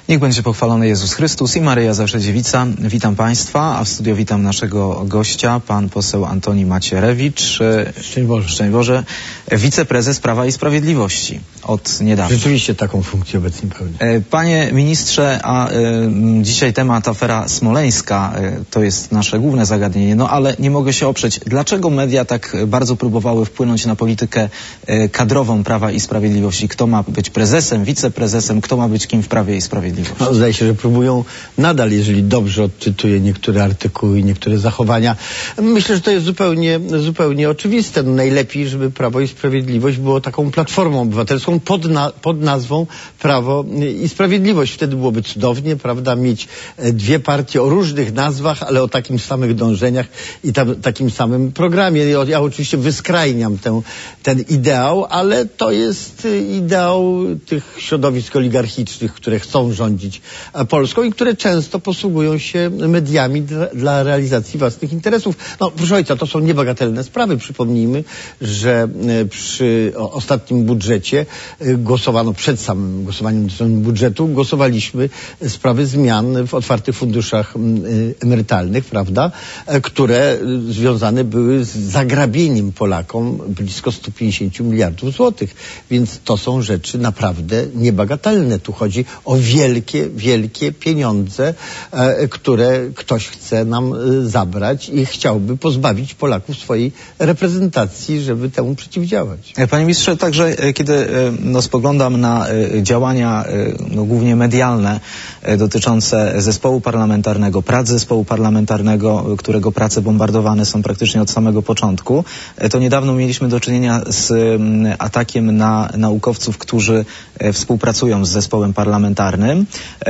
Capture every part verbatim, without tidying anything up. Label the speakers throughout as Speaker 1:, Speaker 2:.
Speaker 1: Niech będzie pochwalony Jezus Chrystus i Maryja Zawsze Dziewica. Witam Państwa, a w studio witam naszego gościa, pan poseł Antoni Macierewicz.
Speaker 2: Szczęść Boże.
Speaker 1: Szczęść Boże. Wiceprezes Prawa i Sprawiedliwości od niedawna.
Speaker 2: Rzeczywiście taką funkcję obecnie pełnię.
Speaker 1: Panie ministrze, a y, dzisiaj temat afera smoleńska y, to jest nasze główne zagadnienie, no ale nie mogę się oprzeć. Dlaczego media tak bardzo próbowały wpłynąć na politykę y, kadrową Prawa i Sprawiedliwości? Kto ma być prezesem, wiceprezesem, kto ma być kim w Prawie i Sprawiedliwości?
Speaker 2: No, zdaje się, że próbują nadal, jeżeli dobrze odczytuję niektóre artykuły i niektóre zachowania. Myślę, że to jest zupełnie, zupełnie oczywiste. No, najlepiej, żeby Prawo i Sprawiedliwość było taką platformą obywatelską pod, na, pod nazwą Prawo i Sprawiedliwość. Wtedy byłoby cudownie, prawda, mieć dwie partie o różnych nazwach, ale o takim samych dążeniach i tam, takim samym programie. Ja, ja oczywiście wyskrajniam tę, ten ideał, ale to jest ideał tych środowisk oligarchicznych, które chcą rządzić Polską i które często posługują się mediami dla, dla realizacji własnych interesów. No, proszę ojca, to są niebagatelne sprawy. Przypomnijmy, że przy ostatnim budżecie głosowano, przed samym głosowaniem budżetu, głosowaliśmy sprawy zmian w otwartych funduszach emerytalnych, prawda, które związane były z zagrabieniem Polakom blisko sto pięćdziesiąt miliardów złotych. Więc to są rzeczy naprawdę niebagatelne. Tu chodzi o wielkie Wielkie, wielkie pieniądze, e, które ktoś chce nam e, zabrać i chciałby pozbawić Polaków swojej reprezentacji, żeby temu przeciwdziałać.
Speaker 1: Panie ministrze, także e, kiedy e, no, spoglądam na e, działania e, no, głównie medialne e, dotyczące zespołu parlamentarnego, prac zespołu parlamentarnego, którego prace bombardowane są praktycznie od samego początku, e, to niedawno mieliśmy do czynienia z m, atakiem na naukowców, którzy e, współpracują z zespołem parlamentarnym.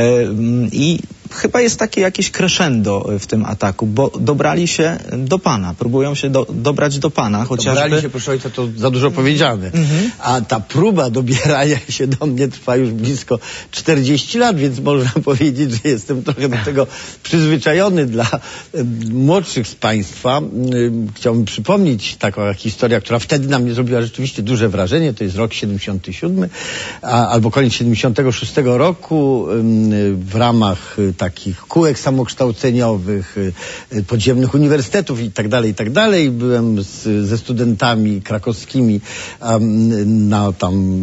Speaker 1: I chyba jest takie jakieś crescendo w tym ataku, bo dobrali się do pana, próbują się do, dobrać do pana, chociażby...
Speaker 2: Dobrali się, proszę ojca, to za dużo powiedziane. Mhm. A ta próba dobierania się do mnie trwa już blisko czterdzieści lat, więc można powiedzieć, że jestem trochę do tego przyzwyczajony. Dla młodszych z państwa chciałbym przypomnieć taką historię, która wtedy na mnie zrobiła rzeczywiście duże wrażenie. To jest rok siedemdziesiąty siódmy, a, albo koniec siedemdziesiątego szóstego roku. W ramach takich kółek samokształceniowych, podziemnych uniwersytetów i tak dalej, i tak dalej. Byłem z, ze studentami krakowskimi um, na tam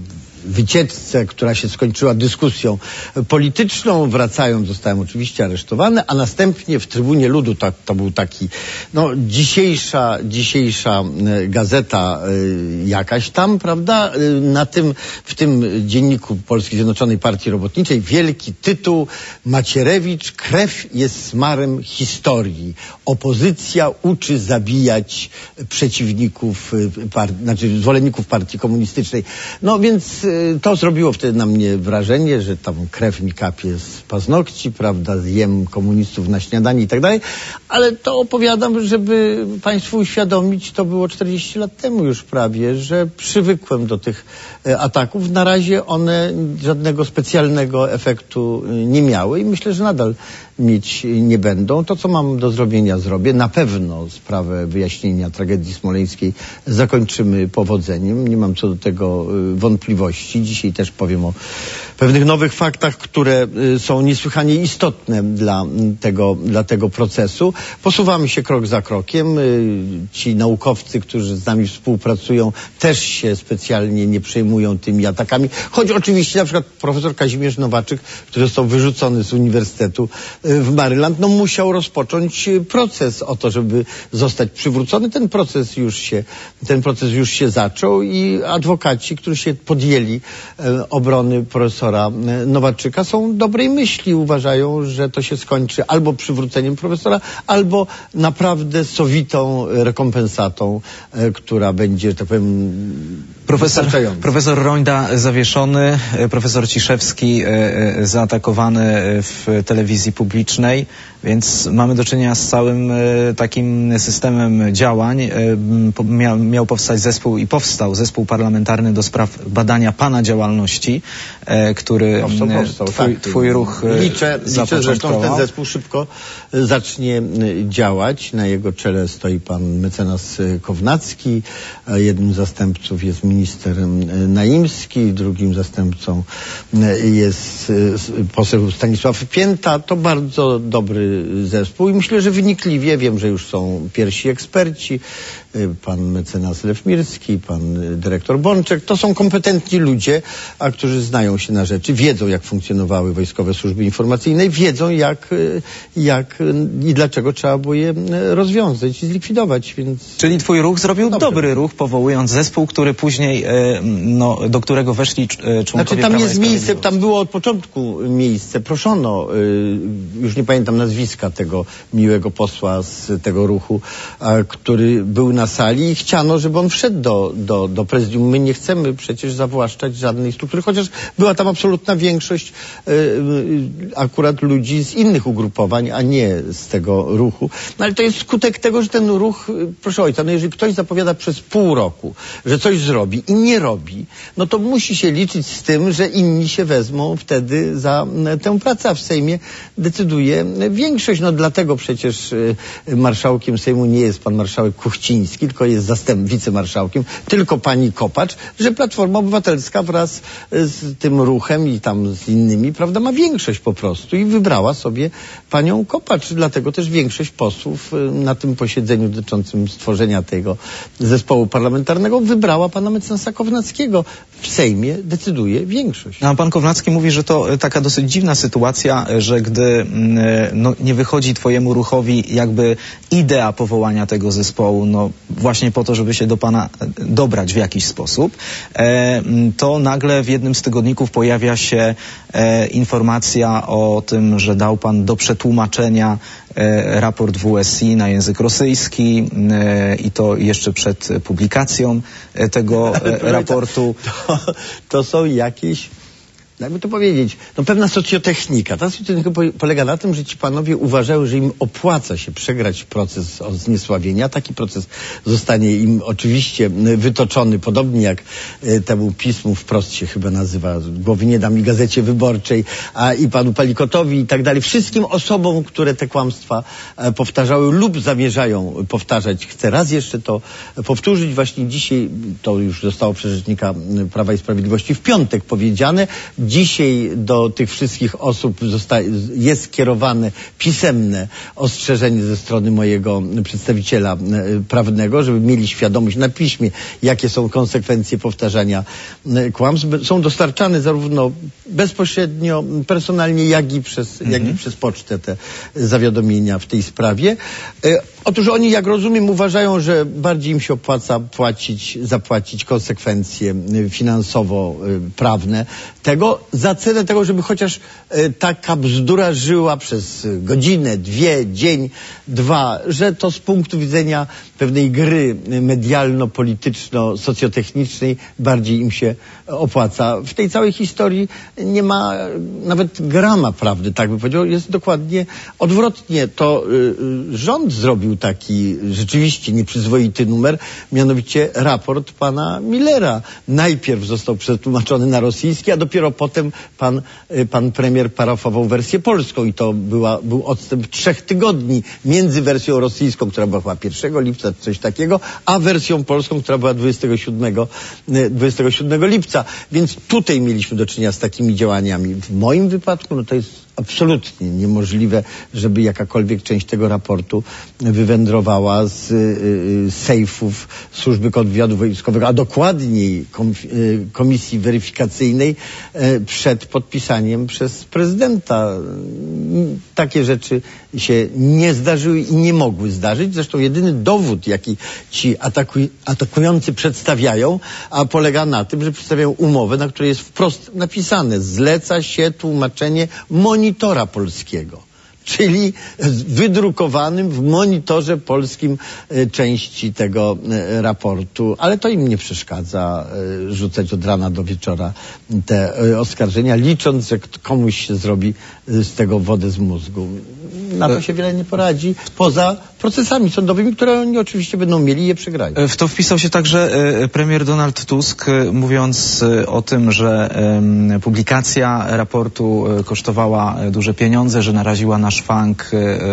Speaker 2: wycieczce, która się skończyła dyskusją polityczną. Wracając, zostałem oczywiście aresztowany, a następnie w Trybunie Ludu, to, to był taki, no, dzisiejsza, dzisiejsza gazeta y, jakaś tam, prawda, y, na tym, w tym dzienniku Polskiej Zjednoczonej Partii Robotniczej wielki tytuł: Macierewicz, krew jest smarem historii. Opozycja uczy zabijać przeciwników, par, znaczy zwolenników partii komunistycznej. No więc to zrobiło wtedy na mnie wrażenie, że tam krew mi kapie z paznokci, prawda, zjem komunistów na śniadanie i tak dalej, ale to opowiadam, żeby państwu uświadomić, to było czterdzieści lat temu już prawie, że przywykłem do tych ataków. Na razie one żadnego specjalnego efektu nie miały i myślę, że nadal mieć nie będą. To, co mam do zrobienia, zrobię. Na pewno sprawę wyjaśnienia tragedii smoleńskiej zakończymy powodzeniem. Nie mam co do tego wątpliwości. Dzisiaj też powiem o pewnych nowych faktach, które są niesłychanie istotne dla tego, dla tego procesu. Posuwamy się krok za krokiem. Ci naukowcy, którzy z nami współpracują, też się specjalnie nie przejmują tymi atakami. Choć oczywiście na przykład profesor Kazimierz Nowaczyk, który został wyrzucony z uniwersytetu w Maryland, no musiał rozpocząć proces o to, żeby zostać przywrócony. Ten proces już się, ten proces już się zaczął i adwokaci, którzy się podjęli e, obrony profesora Nowaczyka, są dobrej myśli. Uważają, że to się skończy albo przywróceniem profesora, albo naprawdę sowitą rekompensatą, e, która będzie, tak powiem,
Speaker 1: Profesor, profesor Rońda zawieszony, profesor Ciszewski e, zaatakowany w telewizji publicznej, więc mamy do czynienia z całym e, takim systemem działań. E, po, miał, miał powstać zespół i powstał zespół parlamentarny do spraw badania pana działalności, e, który
Speaker 2: powstał, powstał,
Speaker 1: twój,
Speaker 2: tak.
Speaker 1: twój ruch e,
Speaker 2: liczę, liczę, zresztą ten zespół szybko zacznie działać. Na jego czele stoi pan mecenas Kownacki, jednym z zastępców jest minister Naimski, drugim zastępcą jest poseł Stanisław Pięta. To bardzo dobry zespół i myślę, że wynikliwie, wiem, że już są pierwsi eksperci, pan mecenas Lew Mirski, pan dyrektor Bączek. To są kompetentni ludzie, a którzy znają się na rzeczy, wiedzą, jak funkcjonowały wojskowe służby informacyjne, wiedzą, jak, jak i dlaczego trzeba było je rozwiązać i zlikwidować. Więc...
Speaker 1: Czyli twój ruch zrobił
Speaker 2: Dobrze.
Speaker 1: dobry ruch, powołując zespół, który później, no, do którego weszli członkowie
Speaker 2: Znaczy tam
Speaker 1: Prawa
Speaker 2: jest
Speaker 1: i
Speaker 2: miejsce, tam było od początku miejsce, proszono, już nie pamiętam nazwiska tego miłego posła z tego ruchu, który był na sali i chciano, żeby on wszedł do, do, do prezydium. My nie chcemy przecież zawłaszczać żadnej struktury, chociaż była tam absolutna większość y, y, akurat ludzi z innych ugrupowań, a nie z tego ruchu. No ale to jest skutek tego, że ten ruch, y, proszę ojca, no jeżeli ktoś zapowiada przez pół roku, że coś zrobi i nie robi, no to musi się liczyć z tym, że inni się wezmą wtedy za y, tę pracę, a w Sejmie decyduje większość. No dlatego przecież y, marszałkiem Sejmu nie jest pan marszałek Kuchciński, tylko jest zastęp wicemarszałkiem, tylko pani Kopacz, że Platforma Obywatelska wraz z tym ruchem i tam z innymi, prawda, ma większość po prostu i wybrała sobie panią Kopacz. Dlatego też większość posłów na tym posiedzeniu dotyczącym stworzenia tego zespołu parlamentarnego wybrała pana mecenasa Kownackiego. W Sejmie decyduje większość.
Speaker 1: A pan Kownacki mówi, że to taka dosyć dziwna sytuacja, że gdy no, nie wychodzi twojemu ruchowi jakby idea powołania tego zespołu, no właśnie po to, żeby się do pana dobrać w jakiś sposób, e, to nagle w jednym z tygodników pojawia się e, informacja o tym, że dał pan do przetłumaczenia e, raport W S I na język rosyjski e, i to jeszcze przed publikacją e, tego e, raportu.
Speaker 2: To, to są jakieś, jakby to powiedzieć, no pewna socjotechnika. Ta socjotechnika po, polega na tym, że ci panowie uważają, że im opłaca się przegrać proces o zniesławienia. Taki proces zostanie im oczywiście wytoczony, podobnie jak e, temu pismu wprost się chyba nazywa, głowy nie dam i Gazecie Wyborczej, a i panu Palikotowi i tak dalej. Wszystkim osobom, które te kłamstwa e, powtarzały lub zamierzają powtarzać. Chcę raz jeszcze to powtórzyć. Właśnie dzisiaj, to już zostało przez Rzecznika Prawa i Sprawiedliwości w piątek powiedziane, dzisiaj do tych wszystkich osób zostaje, jest skierowane pisemne ostrzeżenie ze strony mojego przedstawiciela prawnego, żeby mieli świadomość na piśmie, jakie są konsekwencje powtarzania kłamstw. Są dostarczane zarówno bezpośrednio, personalnie, jak i przez, mhm. jak i przez pocztę te zawiadomienia w tej sprawie. Otóż oni, jak rozumiem, uważają, że bardziej im się opłaca płacić, zapłacić konsekwencje finansowo-prawne tego, za cenę tego, żeby chociaż taka bzdura żyła przez godzinę, dwie, dzień, dwa, że to z punktu widzenia pewnej gry medialno-polityczno-socjotechnicznej bardziej im się opłaca. W tej całej historii nie ma nawet grama prawdy, tak by powiedział, jest dokładnie odwrotnie. To y, rząd zrobił taki rzeczywiście nieprzyzwoity numer, mianowicie raport pana Millera. Najpierw został przetłumaczony na rosyjski, a dopiero potem pan, y, pan premier parafował wersję polską i to była, był odstęp trzech tygodni między wersją rosyjską, która była chyba pierwszego lipca, coś takiego, a wersją polską, która była dwudziestego siódmego lipca. Więc tutaj mieliśmy do czynienia z takimi działaniami. W moim wypadku no to jest absolutnie niemożliwe, żeby jakakolwiek część tego raportu wywędrowała z y, sejfów Służby Kontrwywiadu Wojskowego, a dokładniej kom, y, Komisji Weryfikacyjnej y, przed podpisaniem przez prezydenta. Takie rzeczy się nie zdarzyły i nie mogły zdarzyć. Zresztą jedyny dowód, jaki ci atakuj, atakujący przedstawiają, a polega na tym, że przedstawiają umowę, na której jest wprost napisane: zleca się tłumaczenie monitora polskiego, czyli wydrukowanym w monitorze polskim części tego raportu. Ale to im nie przeszkadza rzucać od rana do wieczora te oskarżenia, licząc, że komuś się zrobi z tego wodę z mózgu. na to się wiele nie poradzi, poza procesami sądowymi, które oni oczywiście będą mieli i je przegrają.
Speaker 1: W to wpisał się także premier Donald Tusk, mówiąc o tym, że publikacja raportu kosztowała duże pieniądze, że naraziła na szwank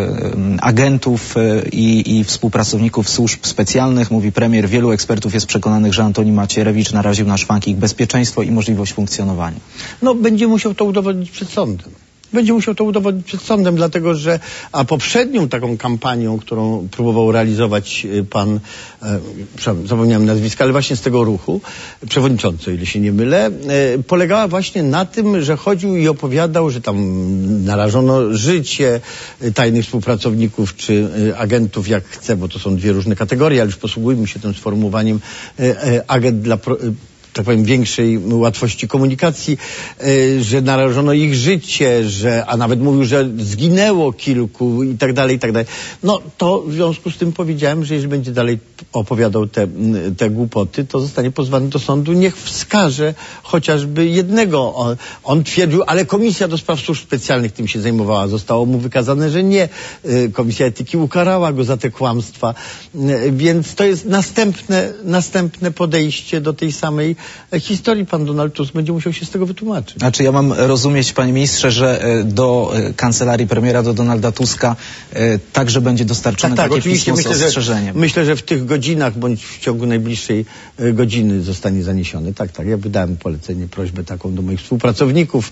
Speaker 1: agentów i, i współpracowników służb specjalnych. Mówi premier, wielu ekspertów jest przekonanych, że Antoni Macierewicz naraził na szwank ich bezpieczeństwo i możliwość funkcjonowania.
Speaker 2: No, będzie musiał to udowodnić przed sądem. Będzie musiał to udowodnić przed sądem, dlatego że a poprzednią taką kampanią, którą próbował realizować pan, e, zapomniałem nazwiska, ale właśnie z tego ruchu, przewodniczący, o ile się nie mylę, e, polegała właśnie na tym, że chodził i opowiadał, że tam narażono życie tajnych współpracowników czy e, agentów, jak chce, bo to są dwie różne kategorie, ale już posługujmy się tym sformułowaniem e, e, agent dla pro, tak powiem, większej łatwości komunikacji, y, że narażono ich życie, że, a nawet mówił, że zginęło kilku i tak dalej, i tak dalej. No to w związku z tym powiedziałem, że jeżeli będzie dalej opowiadał te, te głupoty, to zostanie pozwany do sądu. Niech wskaże chociażby jednego. On, on twierdził, ale Komisja do Spraw Służb Specjalnych tym się zajmowała. Zostało mu wykazane, że nie. Y, Komisja Etyki ukarała go za te kłamstwa. Y, więc to jest następne, następne podejście do tej samej historii. Pan Donald Tusk będzie musiał się z tego wytłumaczyć.
Speaker 1: Znaczy ja mam rozumieć, panie ministrze, że do kancelarii premiera, do Donalda Tuska także będzie dostarczone
Speaker 2: tak,
Speaker 1: takie
Speaker 2: tak,
Speaker 1: pismo
Speaker 2: myślę,
Speaker 1: z ostrzeżeniem.
Speaker 2: Że, myślę, że w tych godzinach bądź w ciągu najbliższej godziny zostanie zaniesiony. Tak, tak. Ja wydałem polecenie, prośbę taką do moich współpracowników.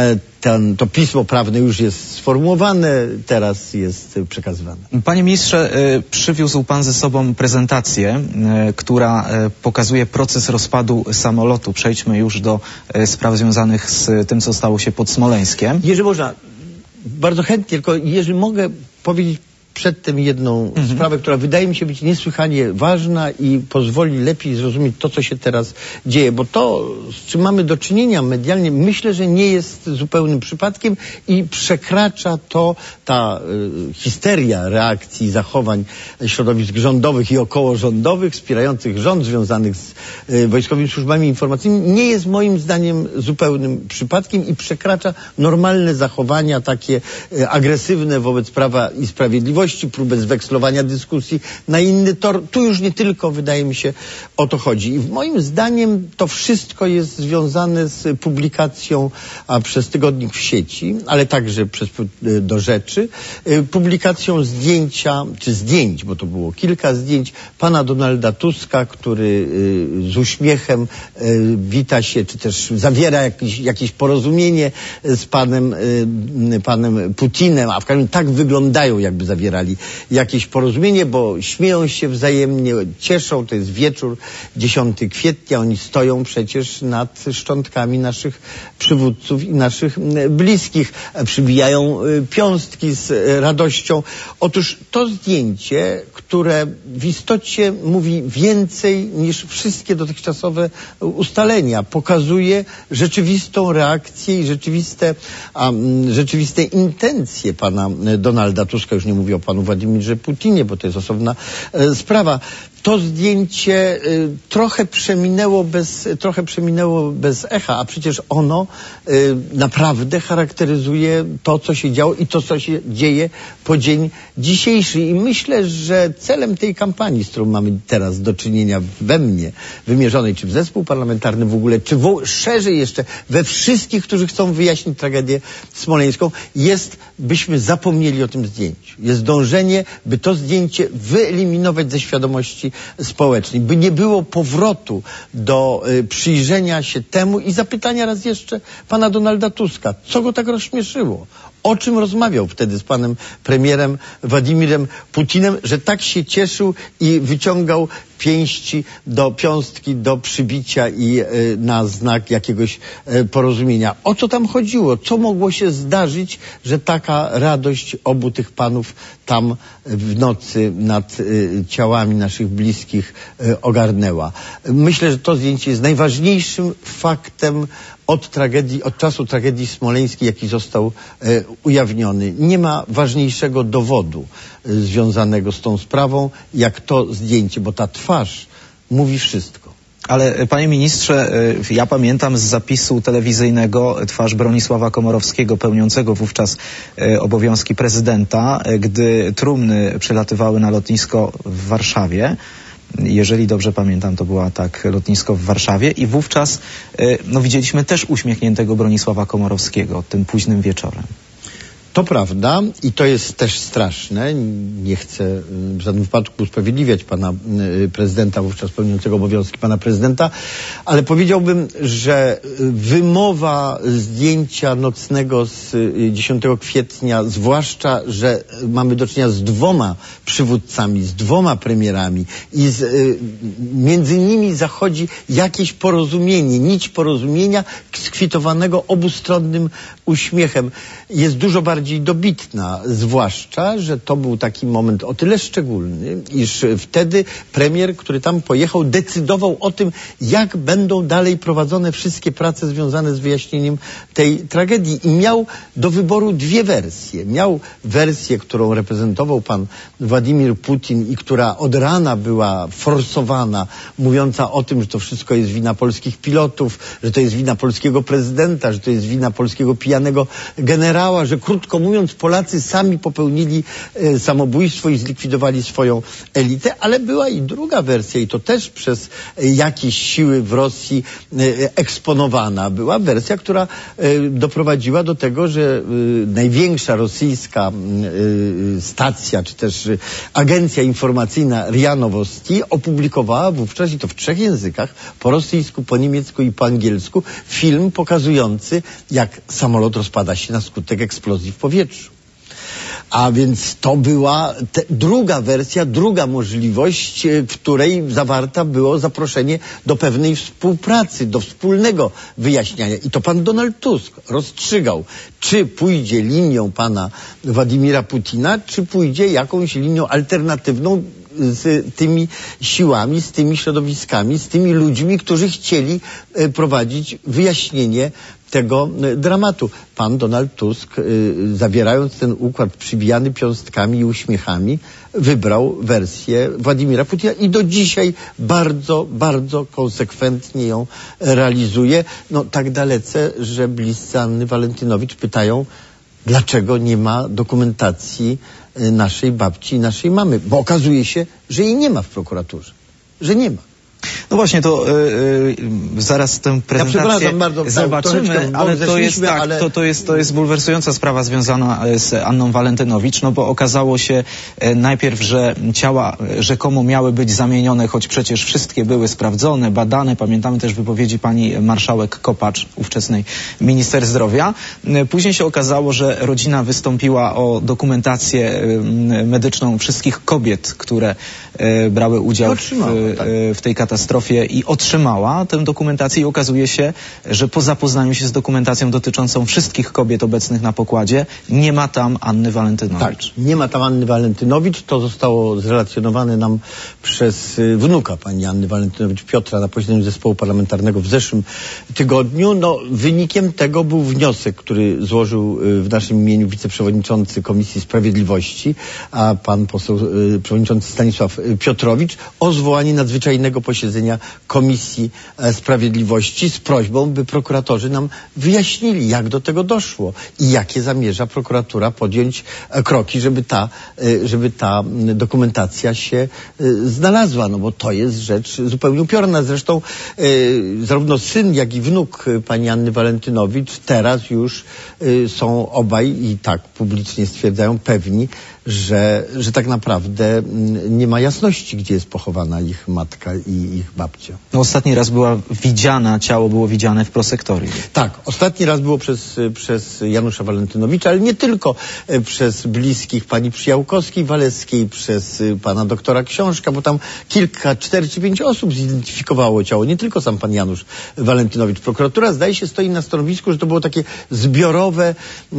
Speaker 2: Ten, to pismo prawne już jest sformułowane, teraz jest przekazywane.
Speaker 1: Panie ministrze, przywiózł pan ze sobą prezentację, która pokazuje proces rozpadu samolotu. Przejdźmy już do spraw związanych z tym, co stało się pod Smoleńskiem.
Speaker 2: Jeżeli można, bardzo chętnie, tylko jeżeli mogę powiedzieć przedtem jedną mhm. sprawę, która wydaje mi się być niesłychanie ważna i pozwoli lepiej zrozumieć to, co się teraz dzieje, bo to, z czym mamy do czynienia medialnie, myślę, że nie jest zupełnym przypadkiem i przekracza to ta y, histeria reakcji, zachowań środowisk rządowych i okołorządowych, wspierających rząd, związanych z y, wojskowymi służbami informacyjnymi, nie jest moim zdaniem zupełnym przypadkiem i przekracza normalne zachowania, takie y, agresywne wobec Prawa i Sprawiedliwości, próbę zwekslowania dyskusji na inny tor. Tu już nie tylko, wydaje mi się, o to chodzi. I moim zdaniem to wszystko jest związane z publikacją a przez tygodnik w sieci, ale także przez, do rzeczy, publikacją zdjęcia, czy zdjęć, bo to było kilka zdjęć, pana Donalda Tuska, który z uśmiechem wita się, czy też zawiera jakieś, jakieś porozumienie z panem, panem Putinem, a w każdym razie tak wyglądają, jakby zawierali jakieś porozumienie, bo śmieją się wzajemnie, cieszą, to jest wieczór dziesiątego kwietnia, oni stoją przecież nad szczątkami naszych przywódców i naszych bliskich, przybijają piąstki z radością. Otóż to zdjęcie, które w istocie mówi więcej niż wszystkie dotychczasowe ustalenia, pokazuje rzeczywistą reakcję i rzeczywiste, um, rzeczywiste intencje pana Donalda Tuska, już nie mówię o panu Władimirze Putinie, bo to jest osobna e, sprawa. To zdjęcie y, trochę przeminęło bez, trochę przeminęło bez echa, a przecież ono y, naprawdę charakteryzuje to, co się działo i to, co się dzieje po dzień dzisiejszy. I myślę, że celem tej kampanii, z którą mamy teraz do czynienia we mnie, wymierzonej czy w zespół parlamentarny w ogóle, czy w, szerzej jeszcze we wszystkich, którzy chcą wyjaśnić tragedię smoleńską, jest, byśmy zapomnieli o tym zdjęciu. Jest dążenie, by to zdjęcie wyeliminować ze świadomości społecznej, by nie było powrotu do y, przyjrzenia się temu i zapytania raz jeszcze pana Donalda Tuska, co go tak rozśmieszyło? O czym rozmawiał wtedy z panem premierem Władimirem Putinem, że tak się cieszył i wyciągał pięści do piąstki, do przybicia i y, na znak jakiegoś y, porozumienia. O co tam chodziło? Co mogło się zdarzyć, że taka radość obu tych panów tam w nocy nad y, ciałami naszych bliskich y, ogarnęła? Myślę, że to zdjęcie jest najważniejszym faktem od tragedii, od czasu tragedii smoleńskiej, jaki został e, ujawniony. Nie ma ważniejszego dowodu e, związanego z tą sprawą, jak to zdjęcie, bo ta twarz mówi wszystko.
Speaker 1: Ale panie ministrze, ja pamiętam z zapisu telewizyjnego twarz Bronisława Komorowskiego, pełniącego wówczas obowiązki prezydenta, gdy trumny przylatywały na lotnisko w Warszawie. Jeżeli dobrze pamiętam, to była tak lotnisko w Warszawie i wówczas no, widzieliśmy też uśmiechniętego Bronisława Komorowskiego tym późnym wieczorem.
Speaker 2: To prawda i to jest też straszne. Nie chcę w żadnym wypadku usprawiedliwiać pana prezydenta, wówczas pełniącego obowiązki pana prezydenta, ale powiedziałbym, że wymowa zdjęcia nocnego z dziesiątego kwietnia, zwłaszcza, że mamy do czynienia z dwoma przywódcami, z dwoma premierami i z, między nimi zachodzi jakieś porozumienie, nić porozumienia skwitowanego obustronnym uśmiechem. Jest dużo bardziej dobitna, zwłaszcza, że to był taki moment o tyle szczególny, iż wtedy premier, który tam pojechał, decydował o tym, jak będą dalej prowadzone wszystkie prace związane z wyjaśnieniem tej tragedii i miał do wyboru dwie wersje. Miał wersję, którą reprezentował pan Władimir Putin i która od rana była forsowana, mówiąca o tym, że to wszystko jest wina polskich pilotów, że to jest wina polskiego prezydenta, że to jest wina polskiego pijanego generała, że krótko mówiąc Polacy sami popełnili e, samobójstwo i zlikwidowali swoją elitę, ale była i druga wersja i to też przez e, jakieś siły w Rosji e, eksponowana. Była wersja, która e, doprowadziła do tego, że e, największa rosyjska e, stacja, czy też e, agencja informacyjna R I A Nowosti opublikowała wówczas, i to w trzech językach, po rosyjsku, po niemiecku i po angielsku, film pokazujący, jak samolot rozpada się na skutek eksplozji w powietrzu. A więc to była te, druga wersja, druga możliwość, w której zawarta było zaproszenie do pewnej współpracy, do wspólnego wyjaśniania. I to pan Donald Tusk rozstrzygał, czy pójdzie linią pana Władimira Putina, czy pójdzie jakąś linią alternatywną z tymi siłami, z tymi środowiskami, z tymi ludźmi, którzy chcieli prowadzić wyjaśnienie tego dramatu. Pan Donald Tusk, y, zawierając ten układ przybijany piąstkami i uśmiechami, wybrał wersję Władimira Putina i do dzisiaj bardzo, bardzo konsekwentnie ją realizuje. No tak dalece, że bliscy Anny Walentynowicz pytają, dlaczego nie ma dokumentacji naszej babci i naszej mamy, bo okazuje się, że jej nie ma w prokuraturze, że nie ma.
Speaker 1: No właśnie, to yy, zaraz tę prezentację
Speaker 2: ja bardzo,
Speaker 1: zobaczymy, ale to jest tak, ale... To, to, jest, to jest bulwersująca sprawa związana z Anną Walentynowicz, no bo okazało się e, najpierw, że ciała rzekomo miały być zamienione, choć przecież wszystkie były sprawdzone, badane. Pamiętamy też wypowiedzi pani marszałek Kopacz, ówczesnej minister zdrowia. E, później się okazało, że rodzina wystąpiła o dokumentację e, medyczną wszystkich kobiet, które e, brały udział w, tak. e, w tej katastrofie i otrzymała tę dokumentację i okazuje się, że po zapoznaniu się z dokumentacją dotyczącą wszystkich kobiet obecnych na pokładzie nie ma tam Anny Walentynowicz.
Speaker 2: Tak, nie ma tam Anny Walentynowicz. To zostało zrelacjonowane nam przez wnuka pani Anny Walentynowicz, Piotra, na posiedzeniu zespołu parlamentarnego w zeszłym tygodniu. No, wynikiem tego był wniosek, który złożył w naszym imieniu wiceprzewodniczący Komisji Sprawiedliwości, a pan poseł przewodniczący Stanisław Piotrowicz, o zwołanie nadzwyczajnego posiedzenia Komisji Sprawiedliwości z prośbą, by prokuratorzy nam wyjaśnili, jak do tego doszło i jakie zamierza prokuratura podjąć kroki, żeby ta, żeby ta dokumentacja się znalazła, no bo to jest rzecz zupełnie upiorna. Zresztą zarówno syn, jak i wnuk pani Anny Walentynowicz teraz już są obaj i tak publicznie stwierdzają pewni, że, że tak naprawdę nie ma jasności, gdzie jest pochowana ich matka i ich babcia.
Speaker 1: No, ostatni raz była widziana, ciało było widziane w prosektorium.
Speaker 2: Tak, ostatni raz było przez, przez Janusza Walentynowicza, ale nie tylko przez bliskich pani Przyjałkowskiej-Waleskiej, przez pana doktora Książka, bo tam kilka, cztery czy pięć osób zidentyfikowało ciało, nie tylko sam pan Janusz Walentynowicz. Prokuratura, zdaje się, stoi na stanowisku, że to było takie zbiorowe,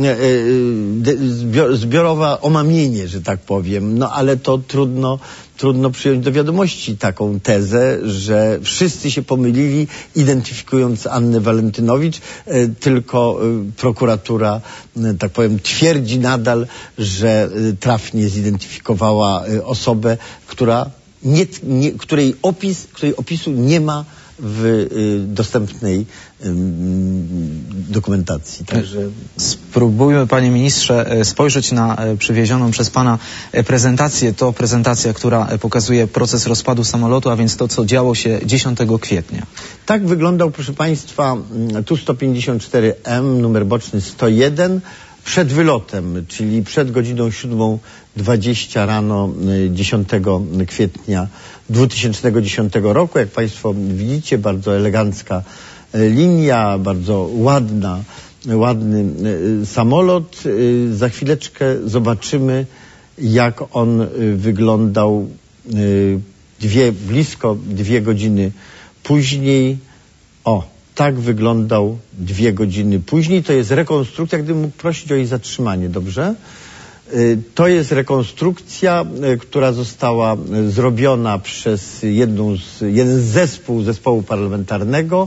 Speaker 2: zbiorowe omamienie, że tak powiem. No ale to trudno, trudno przyjąć do wiadomości taką tezę, że wszyscy się pomylili, identyfikując Annę Walentynowicz, e, tylko e, prokuratura, e, tak powiem, twierdzi nadal, że e, trafnie zidentyfikowała e, osobę, która nie, nie, której opis, której opisu nie ma w y, dostępnej y, dokumentacji. Także
Speaker 1: spróbujmy, panie ministrze, spojrzeć na przywiezioną przez pana prezentację. To prezentacja, która pokazuje proces rozpadu samolotu, a więc to, co działo się dziesiątego kwietnia.
Speaker 2: Tak wyglądał, proszę państwa, Tu sto pięćdziesiąt cztery M, numer boczny sto jeden, przed wylotem, czyli przed godziną siódmą dwadzieścia rano dziesiątego kwietnia dwa tysiące dziesiątego roku. Jak państwo widzicie, bardzo elegancka linia, bardzo ładna, ładny samolot. Za chwileczkę zobaczymy, jak on wyglądał dwie, blisko dwie godziny później. O, tak wyglądał dwie godziny później. To jest rekonstrukcja, gdybym mógł prosić o jej zatrzymanie, dobrze? To jest rekonstrukcja, która została zrobiona przez jedną z, jeden zespół zespołu parlamentarnego.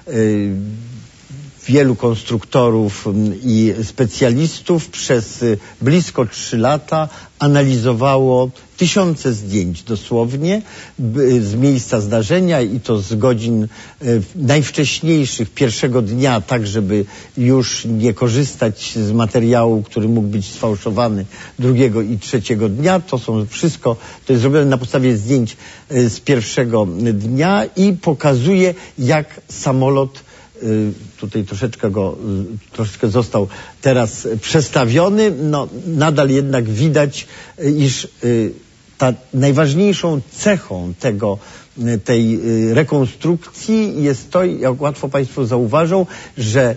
Speaker 2: Wielu konstruktorów i specjalistów przez blisko trzy lata analizowało tysiące zdjęć dosłownie z miejsca zdarzenia i to z godzin najwcześniejszych pierwszego dnia, tak żeby już nie korzystać z materiału, który mógł być sfałszowany drugiego i trzeciego dnia. To są wszystko, to jest zrobione na podstawie zdjęć z pierwszego dnia i pokazuje, jak samolot tutaj troszeczkę go, troszeczkę został teraz przestawiony, no nadal jednak widać, iż ta najważniejszą cechą tego, tej rekonstrukcji jest to, jak łatwo państwo zauważą, że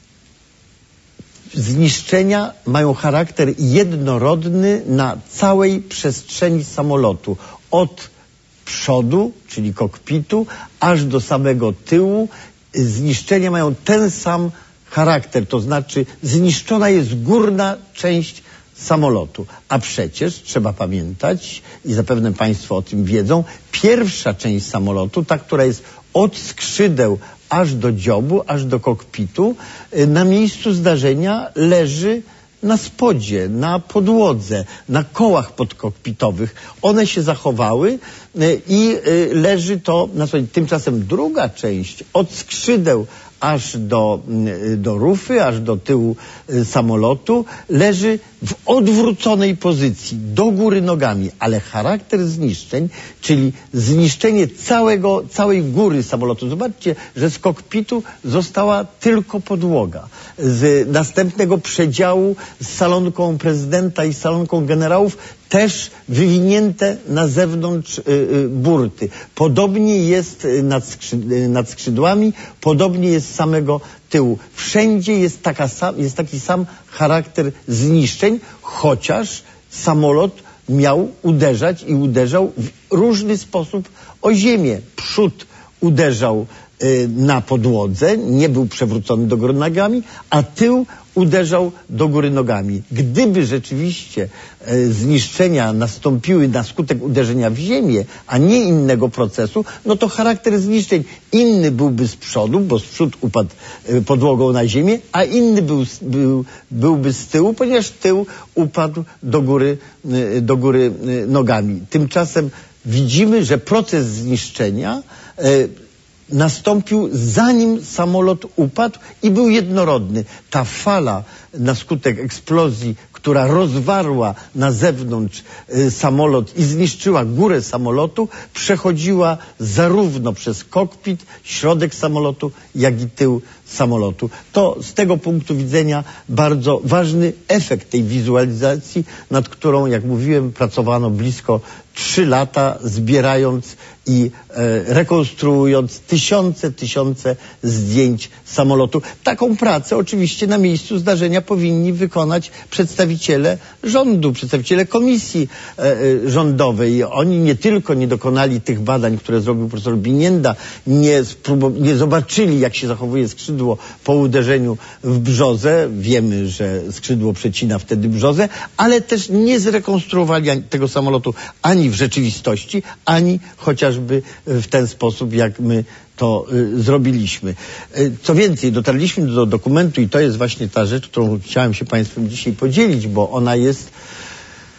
Speaker 2: zniszczenia mają charakter jednorodny na całej przestrzeni samolotu. Od przodu, czyli kokpitu, aż do samego tyłu. Zniszczenia mają ten sam charakter, to znaczy zniszczona jest górna część samolotu. A przecież trzeba pamiętać, i zapewne państwo o tym wiedzą, pierwsza część samolotu, ta, która jest od skrzydeł aż do dziobu, aż do kokpitu, na miejscu zdarzenia leży na spodzie, na podłodze, na kołach podkokpitowych. One się zachowały i leży to na spodzie. Tymczasem druga część od skrzydeł aż do, do rufy, aż do tyłu samolotu leży w odwróconej pozycji, do góry nogami, ale charakter zniszczeń, czyli zniszczenie całego, całej góry samolotu. Zobaczcie, że z kokpitu została tylko podłoga. Z następnego przedziału z salonką prezydenta i salonką generałów też wywinięte na zewnątrz y, y, burty. Podobnie jest nad, skrzyd nad skrzydłami, podobnie jest z samego tyłu. Wszędzie jest, taka sam, jest taki sam charakter zniszczeń, chociaż samolot miał uderzać i uderzał w różny sposób o ziemię. Przód uderzał y, na podłodze, nie był przewrócony do góry nogami, a tył uderzał do góry nogami. Gdyby rzeczywiście e, zniszczenia nastąpiły na skutek uderzenia w ziemię, a nie innego procesu, no to charakter zniszczeń inny byłby z przodu, bo z przód upadł e, podłogą na ziemię, a inny był, był, byłby z tyłu, ponieważ tył upadł do góry, e, do góry e, nogami. Tymczasem widzimy, że proces zniszczenia e, nastąpił zanim samolot upadł i był jednorodny. Ta fala na skutek eksplozji, która rozwarła na zewnątrz y, samolot i zniszczyła górę samolotu, przechodziła zarówno przez kokpit, środek samolotu, jak i tył samolotu. To z tego punktu widzenia bardzo ważny efekt tej wizualizacji, nad którą, jak mówiłem, pracowano blisko trzy lata, zbierając i e, rekonstruując tysiące, tysiące zdjęć samolotu. Taką pracę oczywiście na miejscu zdarzenia powinni wykonać przedstawiciele rządu, przedstawiciele komisji e, e, rządowej. Oni nie tylko nie dokonali tych badań, które zrobił profesor Binienda, nie, nie zobaczyli, jak się zachowuje skrzydło po uderzeniu w brzozę. Wiemy, że skrzydło przecina wtedy brzozę, ale też nie zrekonstruowali tego samolotu ani w rzeczywistości, ani chociażby w ten sposób, jak my to y, zrobiliśmy. Y, co więcej, dotarliśmy do dokumentu i to jest właśnie ta rzecz, którą chciałem się Państwem dzisiaj podzielić, bo ona jest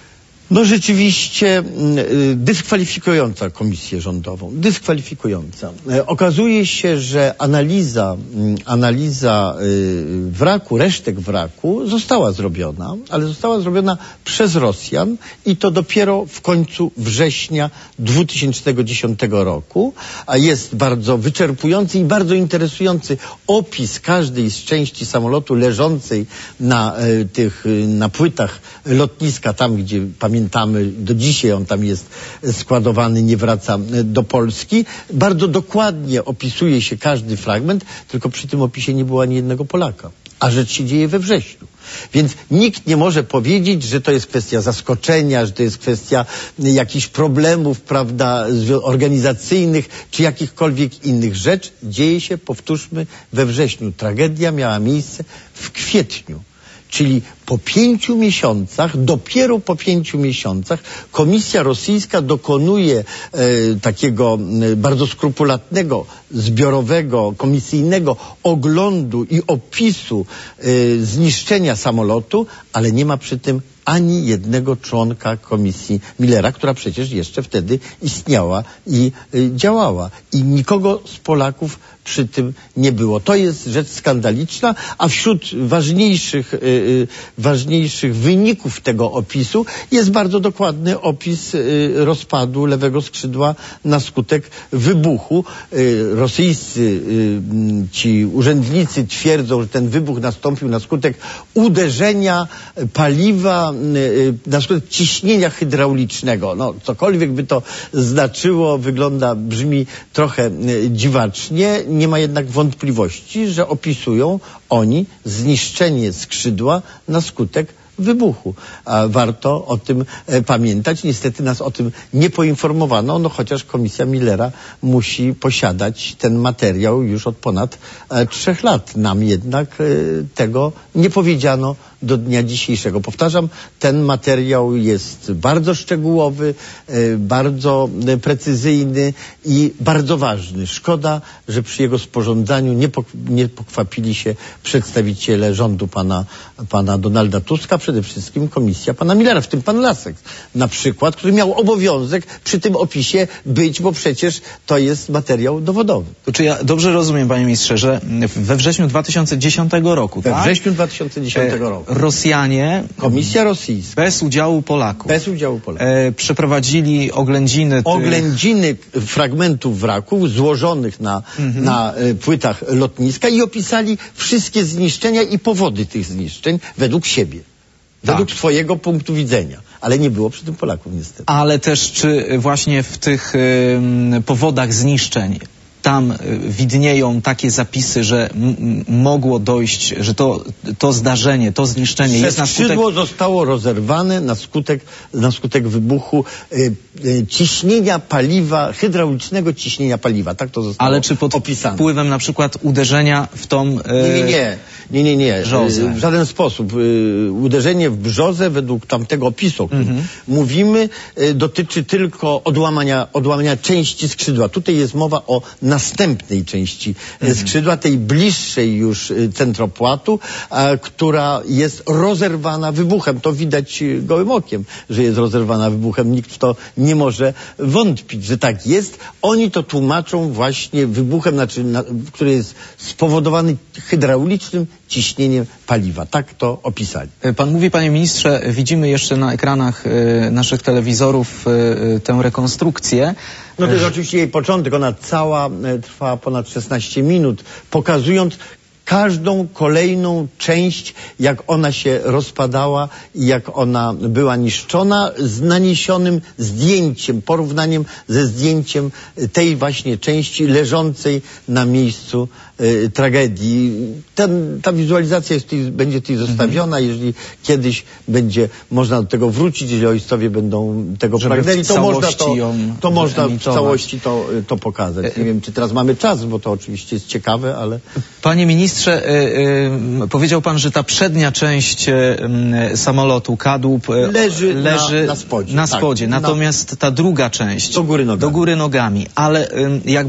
Speaker 2: No rzeczywiście y, dyskwalifikująca komisję rządową, dyskwalifikująca. E, okazuje się, że analiza, y, analiza y, wraku, resztek wraku została zrobiona, ale została zrobiona przez Rosjan i to dopiero w końcu września dwa tysiące dziesiątego roku, a jest bardzo wyczerpujący i bardzo interesujący opis każdej z części samolotu leżącej na y, tych, y, na płytach lotniska, tam gdzie pamiętamy, Pamiętamy, do dzisiaj on tam jest składowany, nie wraca do Polski. Bardzo dokładnie opisuje się każdy fragment, tylko przy tym opisie nie było ani jednego Polaka. A rzecz się dzieje we wrześniu. Więc nikt nie może powiedzieć, że to jest kwestia zaskoczenia, że to jest kwestia jakichś problemów, prawda, organizacyjnych, czy jakichkolwiek innych. Rzecz dzieje się, powtórzmy, we wrześniu. Tragedia miała miejsce w kwietniu. Czyli po pięciu miesiącach, dopiero po pięciu miesiącach komisja rosyjska dokonuje e, takiego e, bardzo skrupulatnego, zbiorowego, komisyjnego oglądu i opisu e, zniszczenia samolotu, ale nie ma przy tym ani jednego członka komisji Millera, która przecież jeszcze wtedy istniała i y, działała. I nikogo z Polaków przy tym nie było. To jest rzecz skandaliczna, a wśród ważniejszych, y, y, ważniejszych wyników tego opisu jest bardzo dokładny opis y, rozpadu lewego skrzydła na skutek wybuchu. Y, rosyjscy y, ci urzędnicy twierdzą, że ten wybuch nastąpił na skutek uderzenia paliwa, na skutek ciśnienia hydraulicznego. No, cokolwiek by to znaczyło, wygląda, brzmi trochę dziwacznie. Nie ma jednak wątpliwości, że opisują oni zniszczenie skrzydła na skutek wybuchu. A warto o tym e, pamiętać. Niestety nas o tym nie poinformowano, no chociaż komisja Millera musi posiadać ten materiał już od ponad e, trzech lat. Nam jednak e, tego nie powiedziano do dnia dzisiejszego. Powtarzam, ten materiał jest bardzo szczegółowy, e, bardzo e, precyzyjny i bardzo ważny. Szkoda, że przy jego sporządzaniu nie, pok nie pokwapili się przedstawiciele rządu pana, pana Donalda Tuska, przede wszystkim komisja pana Millera, w tym pan Lasek na przykład, który miał obowiązek przy tym opisie być, bo przecież to jest materiał dowodowy.
Speaker 1: To czy ja dobrze rozumiem, panie ministrze, że we wrześniu dwa tysiące dziesiątego roku,
Speaker 2: We
Speaker 1: tak?
Speaker 2: wrześniu dwa tysiące dziesiątego roku.
Speaker 1: Rosjanie,
Speaker 2: Komisja rosyjska,
Speaker 1: bez udziału Polaków,
Speaker 2: bez udziału Polaków,
Speaker 1: e, przeprowadzili oględziny...
Speaker 2: oględziny fragmentów wraków złożonych na, mhm. na e, płytach lotniska i opisali wszystkie zniszczenia i powody tych zniszczeń według siebie. Według tak. swojego punktu widzenia. Ale nie było przy tym Polaków niestety.
Speaker 1: Ale też czy właśnie w tych y, powodach zniszczeń tam y, widnieją takie zapisy, że m mogło dojść, że to, to zdarzenie, to zniszczenie jest na skutek...
Speaker 2: Skrzydło zostało rozerwane na skutek, na skutek wybuchu y, y, ciśnienia paliwa, hydraulicznego ciśnienia paliwa. Tak to zostało
Speaker 1: Ale czy pod
Speaker 2: opisane.
Speaker 1: wpływem na przykład uderzenia w tą... Y,
Speaker 2: nie, nie, nie. Nie, nie, nie.
Speaker 1: Brzozę.
Speaker 2: W żaden sposób. Y, uderzenie w brzozę według tamtego opisu, o którym mm-hmm. mówimy, y, dotyczy tylko odłamania, odłamania części skrzydła. Tutaj jest mowa o następnej części mm-hmm. skrzydła, tej bliższej już y, centropłatu, a, która jest rozerwana wybuchem. To widać y, gołym okiem, że jest rozerwana wybuchem. Nikt w to nie może wątpić, że tak jest. Oni to tłumaczą właśnie wybuchem, znaczy, na, który jest spowodowany hydraulicznym ciśnieniem paliwa. Tak to opisali.
Speaker 1: Pan mówi, panie ministrze, widzimy jeszcze na ekranach y, naszych telewizorów y, tę rekonstrukcję.
Speaker 2: No to jest oczywiście jej początek. Ona cała y, trwa ponad szesnaście minut, pokazując każdą kolejną część, jak ona się rozpadała i jak ona była niszczona, z naniesionym zdjęciem, porównaniem ze zdjęciem tej właśnie części leżącej na miejscu y, tragedii. Ten, ta wizualizacja jest tutaj, będzie tutaj zostawiona, mhm. jeżeli kiedyś będzie można do tego wrócić, jeżeli ojcowie będą tego Żeby pragnęli, to można, to, to można w całości to, to pokazać. Nie wiem, czy teraz mamy czas, bo to oczywiście jest ciekawe, ale...
Speaker 1: Panie ministrze, Y, y, powiedział pan, że ta przednia część y, y, samolotu, kadłub, y,
Speaker 2: leży,
Speaker 1: leży
Speaker 2: na, na spodzie.
Speaker 1: Na
Speaker 2: tak,
Speaker 1: spodzie. Natomiast
Speaker 2: na...
Speaker 1: ta druga część
Speaker 2: do góry nogami,
Speaker 1: do góry nogami ale y, jakby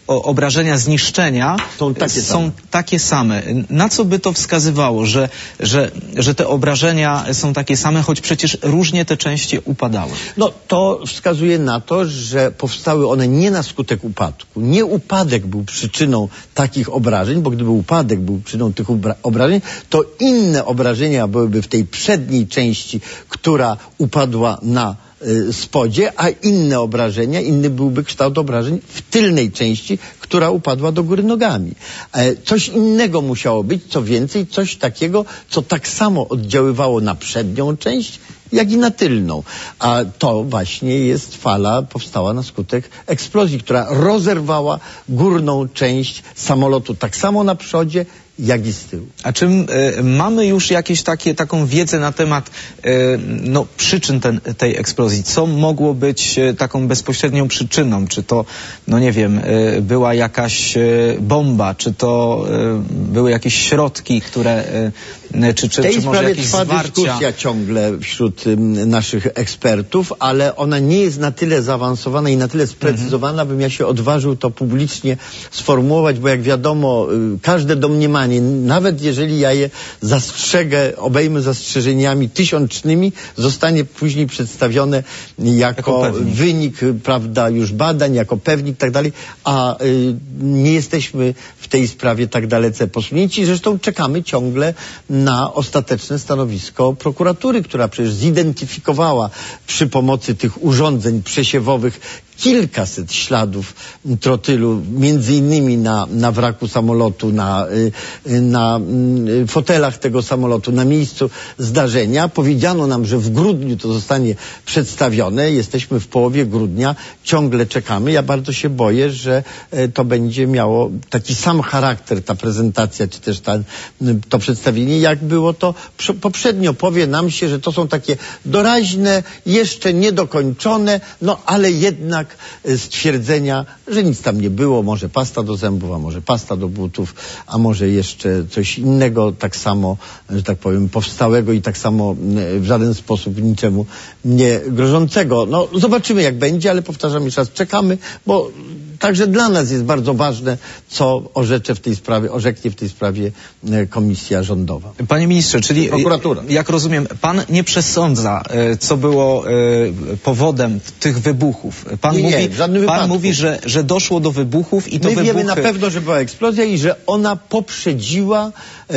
Speaker 1: o, obrażenia, zniszczenia
Speaker 2: są takie,
Speaker 1: są
Speaker 2: same.
Speaker 1: takie same. Na co by to wskazywało, że, że, że te obrażenia są takie same, choć przecież różnie te części upadały?
Speaker 2: No to wskazuje na to, że powstały one nie na skutek upadku. Nie upadek był przyczyną takich obrażeń, bo gdyby upadek był przyczyną tych obrażeń, to inne obrażenia byłyby w tej przedniej części, która upadła na spodzie, a inne obrażenia, inny byłby kształt obrażeń w tylnej części, która upadła do góry nogami. Coś innego musiało być, co więcej, coś takiego, co tak samo oddziaływało na przednią część, jak i na tylną. A to właśnie jest fala, powstała na skutek eksplozji, która rozerwała górną część samolotu, tak samo na przodzie, jak i z tyłu.
Speaker 1: A czy y, mamy już jakieś takie, taką wiedzę na temat y, no, przyczyn ten, tej eksplozji? Co mogło być y, taką bezpośrednią przyczyną? Czy to, no nie wiem, y, była jakaś y, bomba? Czy to y, były jakieś środki, które... Y, czy, czy,
Speaker 2: w tej
Speaker 1: czy może
Speaker 2: sprawie
Speaker 1: jakieś
Speaker 2: trwa
Speaker 1: zwarcia?
Speaker 2: dyskusja ciągle wśród y, naszych ekspertów, ale ona nie jest na tyle zaawansowana i na tyle sprecyzowana, bym ja się odważył to publicznie sformułować, bo jak wiadomo, y, każde domniemanie, nawet jeżeli ja je zastrzegę, obejmę zastrzeżeniami tysiącznymi, zostanie później przedstawione jako, jako wynik, prawda, już badań, jako pewnik i tak dalej, a y, nie jesteśmy w tej sprawie tak dalece posunięci. Zresztą czekamy ciągle na ostateczne stanowisko prokuratury, która przecież zidentyfikowała przy pomocy tych urządzeń przesiewowych kilkaset śladów trotylu, między innymi na, na wraku samolotu, na, na fotelach tego samolotu, na miejscu zdarzenia. Powiedziano nam, że w grudniu to zostanie przedstawione. Jesteśmy w połowie grudnia, ciągle czekamy. Ja bardzo się boję, że to będzie miało taki sam charakter, ta prezentacja, czy też ta, to przedstawienie, jak było to poprzednio. Powie nam się, że to są takie doraźne, jeszcze niedokończone, no ale jednak stwierdzenia, że nic tam nie było, może pasta do zębów, a może pasta do butów, a może jeszcze coś innego, tak samo, że tak powiem, powstałego i tak samo w żaden sposób niczemu nie grożącego. No, zobaczymy jak będzie, ale powtarzam jeszcze raz, czekamy, bo także dla nas jest bardzo ważne, co orzecze w tej sprawie, orzeknie w tej sprawie komisja rządowa.
Speaker 1: Panie ministrze, czyli
Speaker 2: prokuratura.
Speaker 1: Jak rozumiem, pan nie przesądza, co było powodem tych wybuchów. Pan
Speaker 2: nie,
Speaker 1: mówi,
Speaker 2: nie, w żadnym
Speaker 1: pan
Speaker 2: wypadku.
Speaker 1: mówi, że, że doszło do wybuchów i to
Speaker 2: My
Speaker 1: wybuchy...
Speaker 2: wiemy na pewno, że była eksplozja i że ona poprzedziła,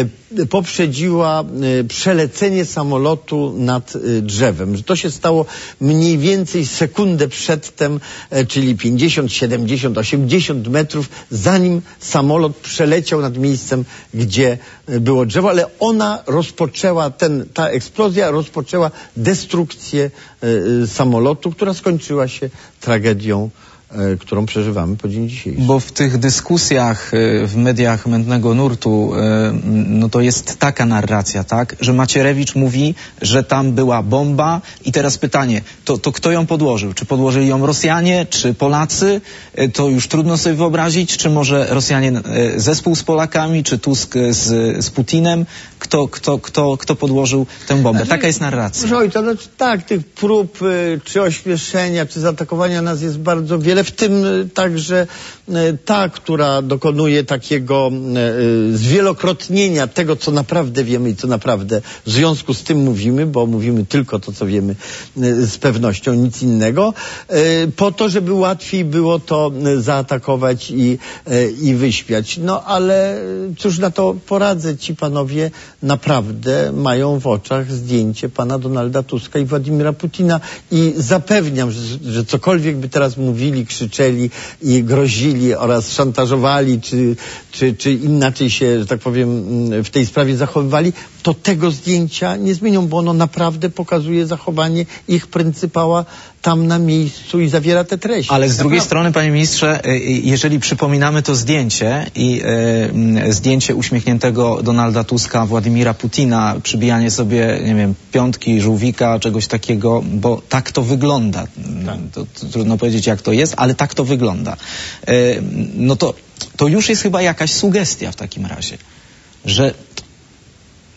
Speaker 2: poprzedziła przelecenie samolotu nad drzewem. Że to się stało mniej więcej sekundę przedtem, czyli pięćdziesiąt, siedemdziesiąt, osiemdziesiąt metrów, zanim samolot przeleciał nad miejscem, gdzie było drzewo, ale ona rozpoczęła, ten, ta eksplozja rozpoczęła destrukcję y, samolotu, która skończyła się tragedią, y, którą przeżywamy po dzień dzisiejszy.
Speaker 1: Bo w tych dyskusjach y, w mediach mętnego nurtu, y, no to jest taka narracja, tak, że Macierewicz mówi, że tam była bomba i teraz pytanie, to, to kto ją podłożył? Czy podłożyli ją Rosjanie, czy Polacy? Y, to już trudno sobie wyobrazić, czy może Rosjanie y, zespół z Polakami, czy Tusk z, z Putinem? Kto, kto, kto, kto podłożył tę bombę? Taka jest narracja.
Speaker 2: Proszę ojca, znaczy, tak, tych prób y, czy ośmieszenia, czy zaatakowania nas jest bardzo wiele, w tym y, także y, ta, która dokonuje takiego y, zwielokrotnienia tego, co naprawdę wiemy i co naprawdę w związku z tym mówimy, bo mówimy tylko to, co wiemy y, z pewnością, nic innego, y, po to, żeby łatwiej było to y, zaatakować i, y, i wyśpiać. No ale cóż na to poradzę, ci panowie naprawdę mają w oczach zdjęcie pana Donalda Tuska i Władimira Putina i zapewniam, że, że cokolwiek by teraz mówili, krzyczeli i grozili oraz szantażowali, czy, czy, czy inaczej się, że tak powiem, w tej sprawie zachowywali, to tego zdjęcia nie zmienią, bo ono naprawdę pokazuje zachowanie ich pryncypała tam na miejscu i zawiera te treści.
Speaker 1: Ale z drugiej
Speaker 2: naprawdę.
Speaker 1: strony, panie ministrze, jeżeli przypominamy to zdjęcie i e, zdjęcie uśmiechniętego Donalda Tuska, Władimira Putina, przybijanie sobie, nie wiem, piątki, żółwika, czegoś takiego, bo tak to wygląda. Tak. To, to trudno powiedzieć, jak to jest, ale tak to wygląda. E, no to, to już jest chyba jakaś sugestia w takim razie, że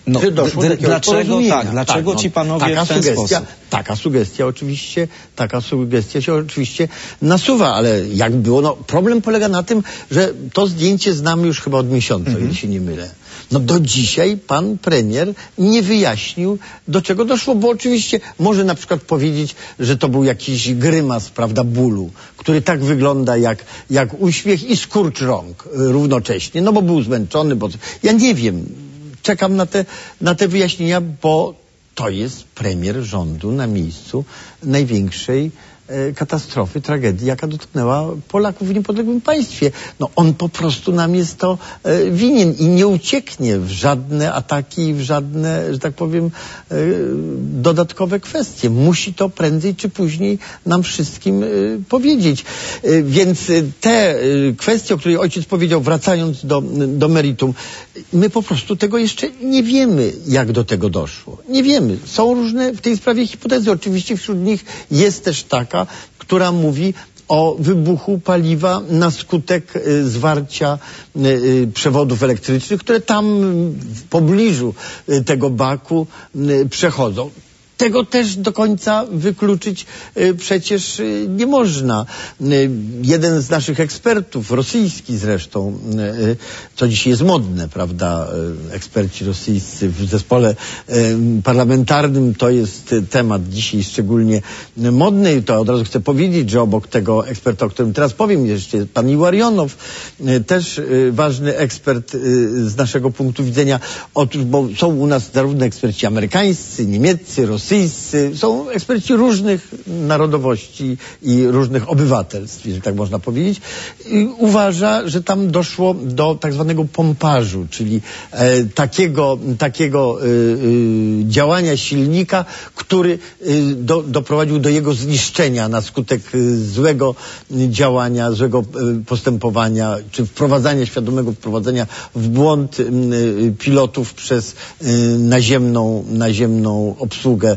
Speaker 1: No,
Speaker 2: że doszło do jakiegoś
Speaker 1: dlaczego,
Speaker 2: porozumienia.
Speaker 1: tak, dlaczego
Speaker 2: tak,
Speaker 1: ci panowie
Speaker 2: taka
Speaker 1: w ten
Speaker 2: sugestia,
Speaker 1: sposób?
Speaker 2: Taka sugestia oczywiście, taka sugestia się oczywiście nasuwa, ale jak było, no problem polega na tym, że to zdjęcie znamy już chyba od miesiąca, mm-hmm. jeśli się nie mylę. No do dzisiaj pan premier nie wyjaśnił, do czego doszło, bo oczywiście może na przykład powiedzieć, że to był jakiś grymas, prawda, bólu, który tak wygląda jak, jak uśmiech i skurcz rąk równocześnie, no bo był zmęczony, bo ja nie wiem, czekam na te, na te wyjaśnienia, bo to jest premier rządu na miejscu największej e, katastrofy, tragedii, jaka dotknęła Polaków w niepodległym państwie. No on po prostu nam jest to e, winien i nie ucieknie w żadne ataki, w żadne, że tak powiem, e, dodatkowe kwestie. Musi to prędzej czy później nam wszystkim e, powiedzieć. E, więc te e, kwestie, o których ojciec powiedział, wracając do, do meritum, my po prostu tego jeszcze nie wiemy, jak do tego doszło. Nie wiemy. Są różne w tej sprawie hipotezy. Oczywiście wśród nich jest też taka, która mówi o wybuchu paliwa na skutek y, zwarcia y, y, przewodów elektrycznych, które tam w pobliżu y, tego baku y, przechodzą. Tego też do końca wykluczyć y, przecież y, nie można. Y, jeden z naszych ekspertów, rosyjski zresztą, y, co dzisiaj jest modne, prawda, y, eksperci rosyjscy w zespole y, parlamentarnym, to jest y, temat dzisiaj szczególnie y, modny i to od razu chcę powiedzieć, że obok tego eksperta, o którym teraz powiem, jeszcze pan Iłarionow, y, też y, ważny ekspert y, z naszego punktu widzenia, otóż, bo są u nas zarówno eksperci amerykańscy, niemieccy, rosyjscy, są eksperci różnych narodowości i różnych obywatelstw, jeżeli tak można powiedzieć. I uważa, że tam doszło do tak zwanego pompażu, czyli e, takiego, takiego e, e, działania silnika, który e, do, doprowadził do jego zniszczenia na skutek e, złego działania, złego e, postępowania, czy wprowadzania, świadomego wprowadzenia w błąd e, pilotów przez e, naziemną, naziemną obsługę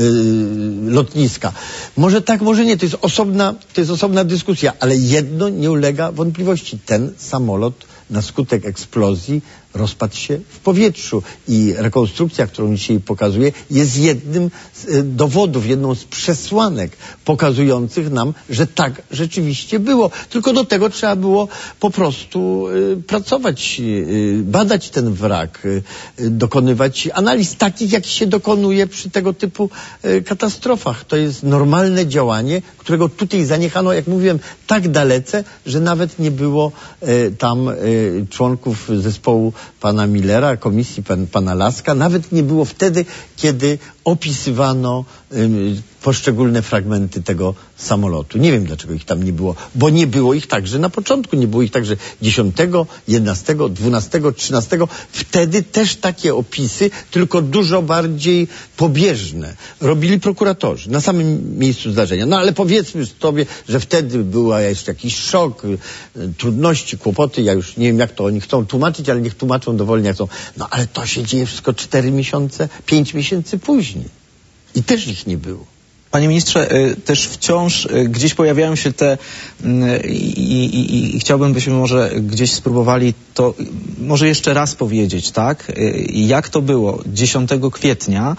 Speaker 2: lotniska. Może tak, może nie. To jest osobna, to jest osobna dyskusja, ale jedno nie ulega wątpliwości. Ten samolot na skutek eksplozji rozpadł się w powietrzu i rekonstrukcja, którą dzisiaj pokazuję, jest jednym z dowodów, jedną z przesłanek pokazujących nam, że tak rzeczywiście było. Tylko do tego trzeba było po prostu y, pracować, y, badać ten wrak, y, dokonywać analiz takich, jak się dokonuje przy tego typu y, katastrofach. To jest normalne działanie, którego tutaj zaniechano, jak mówiłem, tak dalece, że nawet nie było y, tam y, członków zespołu pana Millera, komisji pan, pana Laska, nawet nie było wtedy, kiedy opisywano ym, poszczególne fragmenty tego samolotu. Nie wiem, dlaczego ich tam nie było, bo nie było ich także na początku, nie było ich także dziesiątego, jedenastego, dwunastego, trzynastego. Wtedy też takie opisy, tylko dużo bardziej pobieżne, robili prokuratorzy na samym miejscu zdarzenia. No ale powiedzmy sobie, że wtedy był jeszcze jakiś szok, y, trudności, kłopoty. Ja już nie wiem, jak to oni chcą tłumaczyć, ale niech tłumaczą dowolnie, jak chcą. No ale to się dzieje wszystko cztery miesiące, pięć miesięcy później. I też ich nie było.
Speaker 1: Panie ministrze, też wciąż gdzieś pojawiają się te i, i, i chciałbym, byśmy może gdzieś spróbowali to może jeszcze raz powiedzieć, tak? Jak to było dziesiątego kwietnia?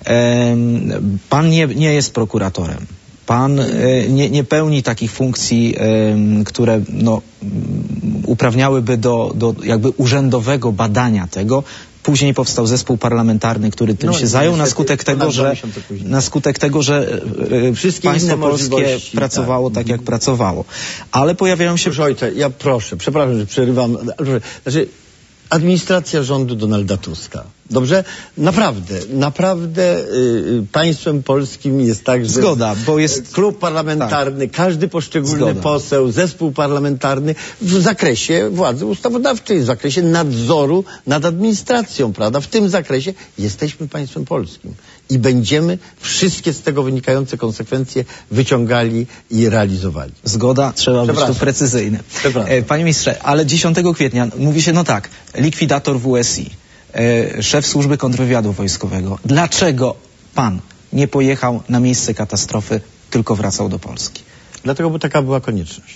Speaker 1: Pan nie, nie jest prokuratorem. Pan nie, nie pełni takich funkcji, które no, uprawniałyby do, do jakby urzędowego badania tego. Później powstał zespół parlamentarny, który tym no, się zajął na skutek tego, że na skutek tego, że e, państwo polskie pracowało tak, tak jak pracowało. Ale pojawiają się...
Speaker 2: Proszę ojca, ja proszę, przepraszam, że przerywam. Znaczy, administracja rządu Donalda Tuska. Dobrze? Naprawdę, naprawdę y, państwem polskim jest tak, że...
Speaker 1: Zgoda, bo jest...
Speaker 2: Klub parlamentarny, tak. Każdy poszczególny Zgoda. Poseł, zespół parlamentarny w zakresie władzy ustawodawczej, w zakresie nadzoru nad administracją, prawda? W tym zakresie jesteśmy państwem polskim i będziemy wszystkie z tego wynikające konsekwencje wyciągali i realizowali.
Speaker 1: Zgoda, trzeba być tu precyzyjny. E, panie ministrze, ale dziesiątego kwietnia mówi się, no tak, likwidator W S I, e, szef służby kontrwywiadu wojskowego. Dlaczego pan nie pojechał na miejsce katastrofy, tylko wracał do Polski?
Speaker 2: Dlatego, bo taka była konieczność.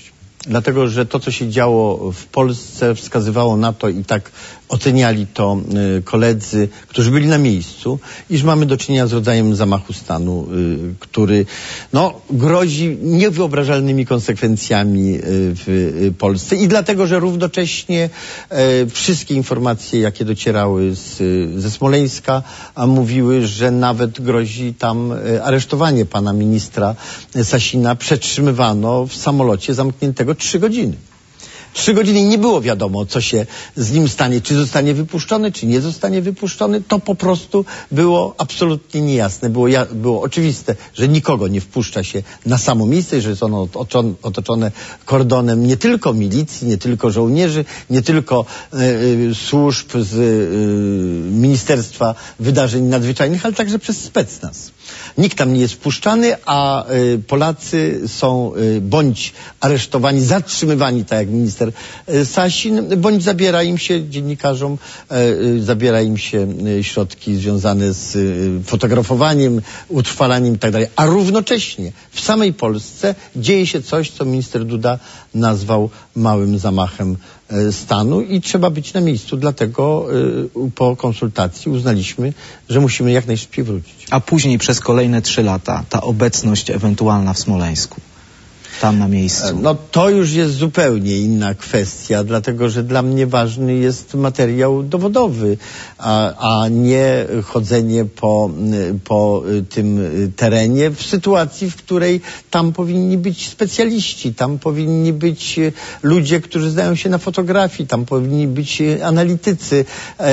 Speaker 2: dlatego że to, co się działo w Polsce, wskazywało na to i tak oceniali to y, koledzy, którzy byli na miejscu, iż mamy do czynienia z rodzajem zamachu stanu, y, który no, grozi niewyobrażalnymi konsekwencjami y, w y, Polsce i dlatego, że równocześnie y, wszystkie informacje, jakie docierały z, y, ze Smoleńska, a mówiły, że nawet grozi tam y, aresztowanie pana ministra Sasina, przetrzymywano w samolocie zamkniętego trzy godziny. Trzy godziny i nie było wiadomo, co się z nim stanie, czy zostanie wypuszczony, czy nie zostanie wypuszczony. To po prostu było absolutnie niejasne. Było, ja, było oczywiste, że nikogo nie wpuszcza się na samo miejsce, że jest ono otoczone kordonem nie tylko milicji, nie tylko żołnierzy, nie tylko y, y, służb z y, Ministerstwa Wydarzeń Nadzwyczajnych, ale także przez specnaz. Nikt tam nie jest wpuszczany, a y, Polacy są y, bądź aresztowani, zatrzymywani, tak jak minister y, Sasin, bądź zabiera im się, dziennikarzom, y, y, zabiera im się y, środki związane z y, fotografowaniem, utrwalaniem i tak dalej. A równocześnie w samej Polsce dzieje się coś, co minister Duda nazwał małym zamachem y, stanu i trzeba być na miejscu. Dlatego y, po konsultacji uznaliśmy, że musimy jak najszybciej wrócić.
Speaker 1: A później przez kolejne trzy lata ta obecność ewentualna w Smoleńsku, tam na miejscu.
Speaker 2: No to już jest zupełnie inna kwestia, dlatego że dla mnie ważny jest materiał dowodowy, a, a nie chodzenie po, po tym terenie w sytuacji, w której tam powinni być specjaliści, tam powinni być ludzie, którzy znają się na fotografii, tam powinni być analitycy.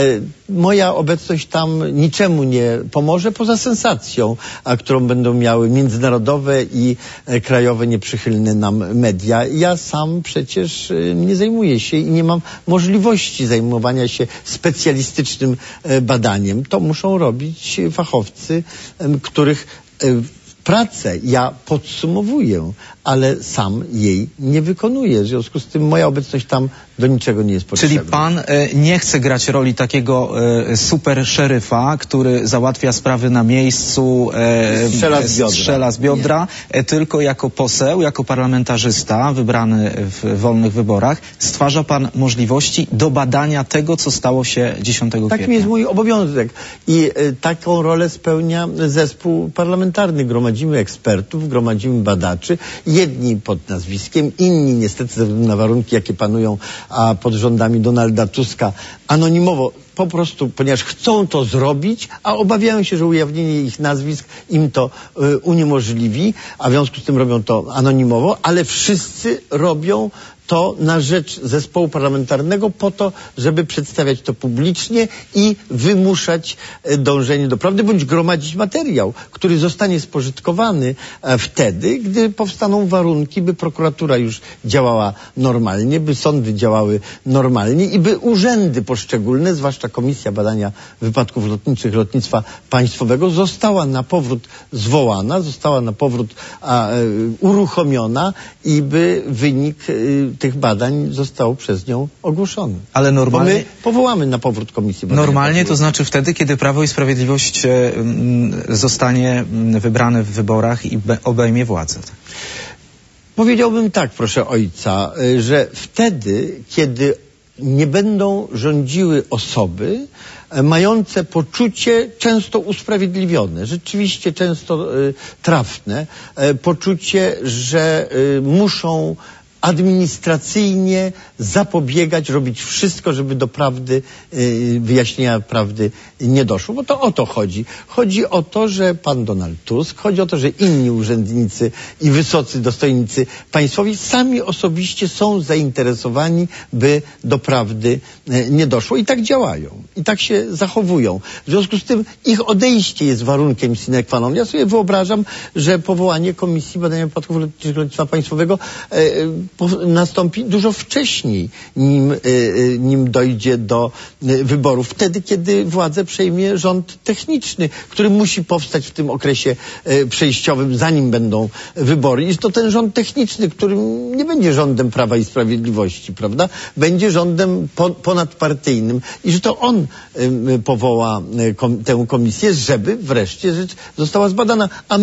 Speaker 2: Moja obecność tam niczemu nie pomoże, poza sensacją, a którą będą miały międzynarodowe i krajowe nieprzychylne nam media. Ja sam przecież nie zajmuję się i nie mam możliwości zajmowania się specjalistycznym badaniem. To muszą robić fachowcy, których pracę ja podsumowuję, ale sam jej nie wykonuję. W związku z tym moja obecność tam do niczego nie jest potrzebna.
Speaker 1: Czyli pan e, nie chce grać roli takiego e, super szeryfa, który załatwia sprawy na miejscu, e,
Speaker 2: strzela z biodra,
Speaker 1: strzela z biodra e, tylko jako poseł, jako parlamentarzysta wybrany w wolnych wyborach stwarza pan możliwości do badania tego, co stało się dziesiątego kwietnia.
Speaker 2: Takim jest mój obowiązek i e, taką rolę spełnia zespół parlamentarny. Gromadzimy ekspertów, gromadzimy badaczy, jedni pod nazwiskiem, inni niestety ze względu na warunki, jakie panują a pod rządami Donalda Tuska, anonimowo, po prostu, ponieważ chcą to zrobić, a obawiają się, że ujawnienie ich nazwisk im to y, uniemożliwi, a w związku z tym robią to anonimowo, ale wszyscy robią to na rzecz zespołu parlamentarnego po to, żeby przedstawiać to publicznie i wymuszać dążenie do prawdy, bądź gromadzić materiał, który zostanie spożytkowany wtedy, gdy powstaną warunki, by prokuratura już działała normalnie, by sądy działały normalnie i by urzędy poszczególne, zwłaszcza Komisja Badania Wypadków Lotniczych Lotnictwa Państwowego, została na powrót zwołana, została na powrót a, uruchomiona i by wynik y, tych badań został przez nią ogłoszony.
Speaker 1: Ale normalnie...
Speaker 2: Bo my powołamy na powrót Komisji Badania.
Speaker 1: Normalnie to znaczy wtedy, kiedy Prawo i Sprawiedliwość e, zostanie wybrane w wyborach i be, obejmie władzę.
Speaker 2: Powiedziałbym tak, proszę ojca, że wtedy, kiedy nie będą rządziły osoby mające poczucie często usprawiedliwione, rzeczywiście często y, trafne, y, poczucie, że y, muszą administracyjnie zapobiegać, robić wszystko, żeby do prawdy, wyjaśnienia prawdy nie doszło. Bo to o to chodzi. Chodzi o to, że pan Donald Tusk, chodzi o to, że inni urzędnicy i wysocy dostojnicy państwowi sami osobiście są zainteresowani, by do prawdy nie doszło. I tak działają. I tak się zachowują. W związku z tym ich odejście jest warunkiem sine qua non. Ja sobie wyobrażam, że powołanie Komisji Badania Wypadków Lotniczych Lotnictwa Państwowego e, nastąpi dużo wcześniej, nim, y, nim dojdzie do y, wyborów. Wtedy, kiedy władzę przejmie rząd techniczny, który musi powstać w tym okresie y, przejściowym, zanim będą wybory. I to ten rząd techniczny, który nie będzie rządem Prawa i Sprawiedliwości, prawda? Będzie rządem po, ponadpartyjnym i że to on y, powoła y, kom, tę komisję, żeby wreszcie rzecz została zbadana. A my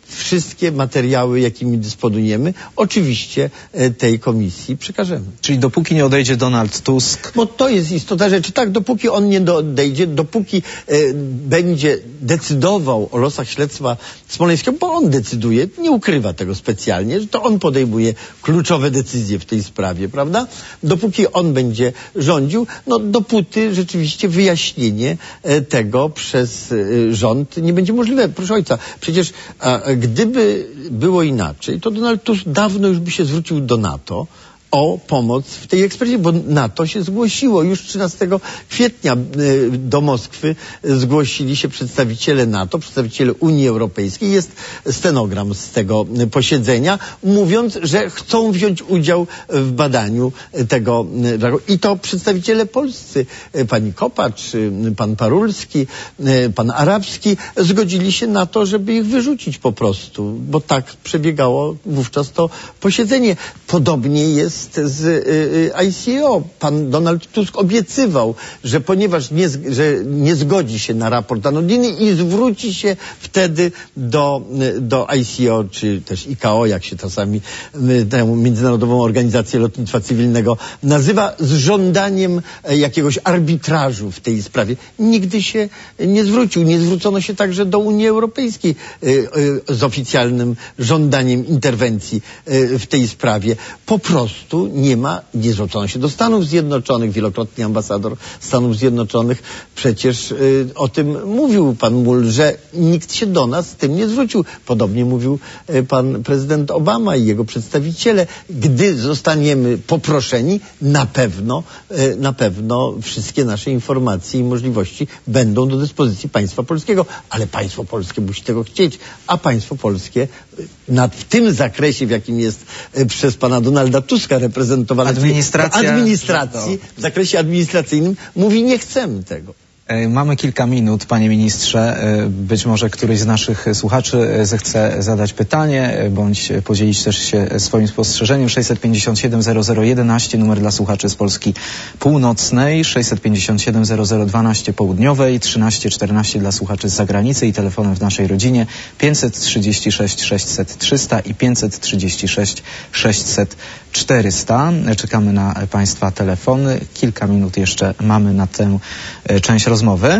Speaker 2: wszystkie materiały, jakimi dysponujemy, oczywiście tej komisji przekażemy.
Speaker 1: Czyli dopóki nie odejdzie Donald Tusk...
Speaker 2: Bo to jest istotna rzecz. Tak, dopóki on nie odejdzie, dopóki e, będzie decydował o losach śledztwa smoleńskiego, bo on decyduje, nie ukrywa tego specjalnie, że to on podejmuje kluczowe decyzje w tej sprawie, prawda? Dopóki on będzie rządził, no dopóty rzeczywiście wyjaśnienie e, tego przez e, rząd nie będzie możliwe. Proszę ojca, przecież a, gdyby było inaczej, to Donald Tusk dawno już by się zwrócił do NATO o pomoc w tej ekspedycji, bo NATO się zgłosiło. Już trzynastego kwietnia do Moskwy zgłosili się przedstawiciele NATO, przedstawiciele Unii Europejskiej. Jest stenogram z tego posiedzenia, mówiąc, że chcą wziąć udział w badaniu tego. I to przedstawiciele polscy, pani Kopacz, pan Parulski, pan Arabski, zgodzili się na to, żeby ich wyrzucić po prostu, bo tak przebiegało wówczas to posiedzenie. Podobnie jest z y, I C O. Pan Donald Tusk obiecywał, że ponieważ nie, że nie zgodzi się na raport anodyjny i zwróci się wtedy do, do I C O, czy też I K O, jak się czasami y, tę Międzynarodową Organizację Lotnictwa Cywilnego nazywa, z żądaniem jakiegoś arbitrażu w tej sprawie. Nigdy się nie zwrócił. Nie zwrócono się także do Unii Europejskiej y, y, z oficjalnym żądaniem interwencji y, w tej sprawie. Po prostu nie ma, nie zwrócono się do Stanów Zjednoczonych. Wielokrotnie ambasador Stanów Zjednoczonych przecież y, o tym mówił, pan Mull, że nikt się do nas z tym nie zwrócił. Podobnie mówił y, pan prezydent Obama i jego przedstawiciele. Gdy zostaniemy poproszeni, na pewno, y, na pewno wszystkie nasze informacje i możliwości będą do dyspozycji państwa polskiego. Ale państwo polskie musi tego chcieć, a państwo polskie y, nad, w tym zakresie, w jakim jest y, przez pana Donalda Tuska reprezentowana
Speaker 1: Administracja,
Speaker 2: administracji, w zakresie administracyjnym mówi, nie chcemy tego.
Speaker 1: Mamy kilka minut, panie ministrze. Być może któryś z naszych słuchaczy zechce zadać pytanie, bądź podzielić też się swoim spostrzeżeniem. sześćset pięćdziesiąt siedem zero zero jedenaście, numer dla słuchaczy z Polski Północnej, sześćset pięćdziesiąt siedem zero zero dwanaście Południowej, trzynaście czternaście dla słuchaczy z zagranicy i telefonem w naszej rodzinie pięćset trzydzieści sześć sześćset trzysta i pięćset trzydzieści sześć sześćset czterysta. Czekamy na państwa telefony. Kilka minut jeszcze mamy na tę część rozmowy,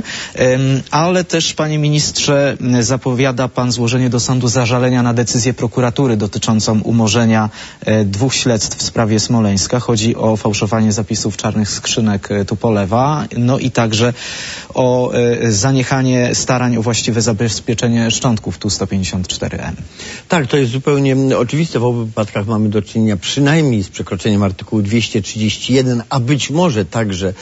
Speaker 1: ale też, panie ministrze, zapowiada pan złożenie do sądu zażalenia na decyzję prokuratury dotyczącą umorzenia dwóch śledztw w sprawie Smoleńska. Chodzi o fałszowanie zapisów czarnych skrzynek Tupolewa, no i także o zaniechanie starań o właściwe zabezpieczenie szczątków Tu sto pięćdziesiąt cztery M.
Speaker 2: Tak, to jest zupełnie oczywiste. W obu wypadkach mamy do czynienia przynajmniej z przekroczeniem artykułu dwieście trzydzieści jeden, a być może także,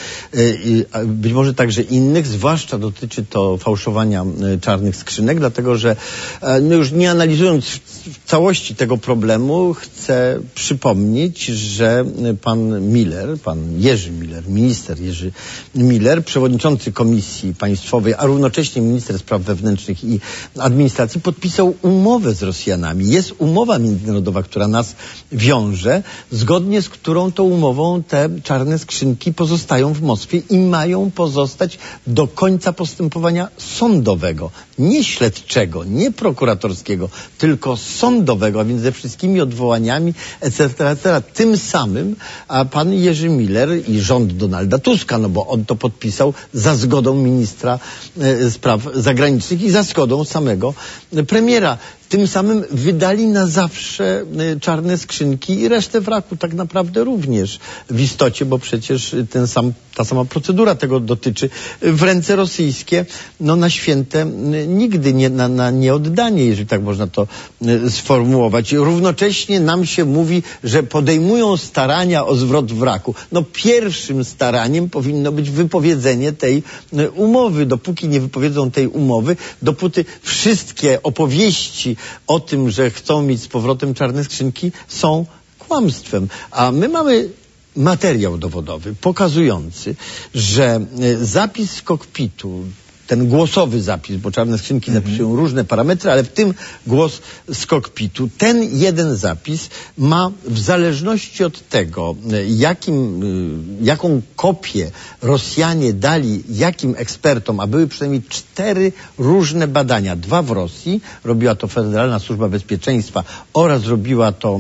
Speaker 2: być może także innych, zwłaszcza dotyczy to fałszowania czarnych skrzynek, dlatego że no już nie analizując w całości tego problemu, chcę przypomnieć, że pan Miller, pan Jerzy Miller, minister Jerzy Miller, przewodniczący Komisji Państwowej, a równocześnie minister spraw wewnętrznych i administracji, podpisał umowę z Rosjanami. Jest umowa międzynarodowa, która nas wiąże, zgodnie z którą tą umową te czarne skrzynki pozostają w Moskwie i mają pozostać do końca postępowania sądowego, nie śledczego, nie prokuratorskiego, tylko sądowego, a więc ze wszystkimi odwołaniami, et cetera, et cetera. Tym samym a pan Jerzy Miller i rząd Donalda Tuska, no bo on to podpisał za zgodą ministra e, spraw zagranicznych i za zgodą samego premiera. Tym samym wydali na zawsze czarne skrzynki i resztę wraku tak naprawdę również w istocie, bo przecież ten sam, ta sama procedura tego dotyczy, w ręce rosyjskie, no na święte nigdy nie, na, na nieoddanie, jeżeli tak można to sformułować. Równocześnie nam się mówi, że podejmują starania o zwrot wraku. No pierwszym staraniem powinno być wypowiedzenie tej umowy. Dopóki nie wypowiedzą tej umowy, dopóty wszystkie opowieści o tym, że chcą mieć z powrotem czarne skrzynki, są kłamstwem. A my mamy materiał dowodowy pokazujący, że zapis z kokpitu ten głosowy zapis, bo czarne skrzynki mm-hmm. zapisują różne parametry, ale w tym głos z kokpitu. Ten jeden zapis ma w zależności od tego, jakim, jaką kopię Rosjanie dali jakim ekspertom, a były przynajmniej cztery różne badania. Dwa w Rosji, robiła to Federalna Służba Bezpieczeństwa oraz robiła to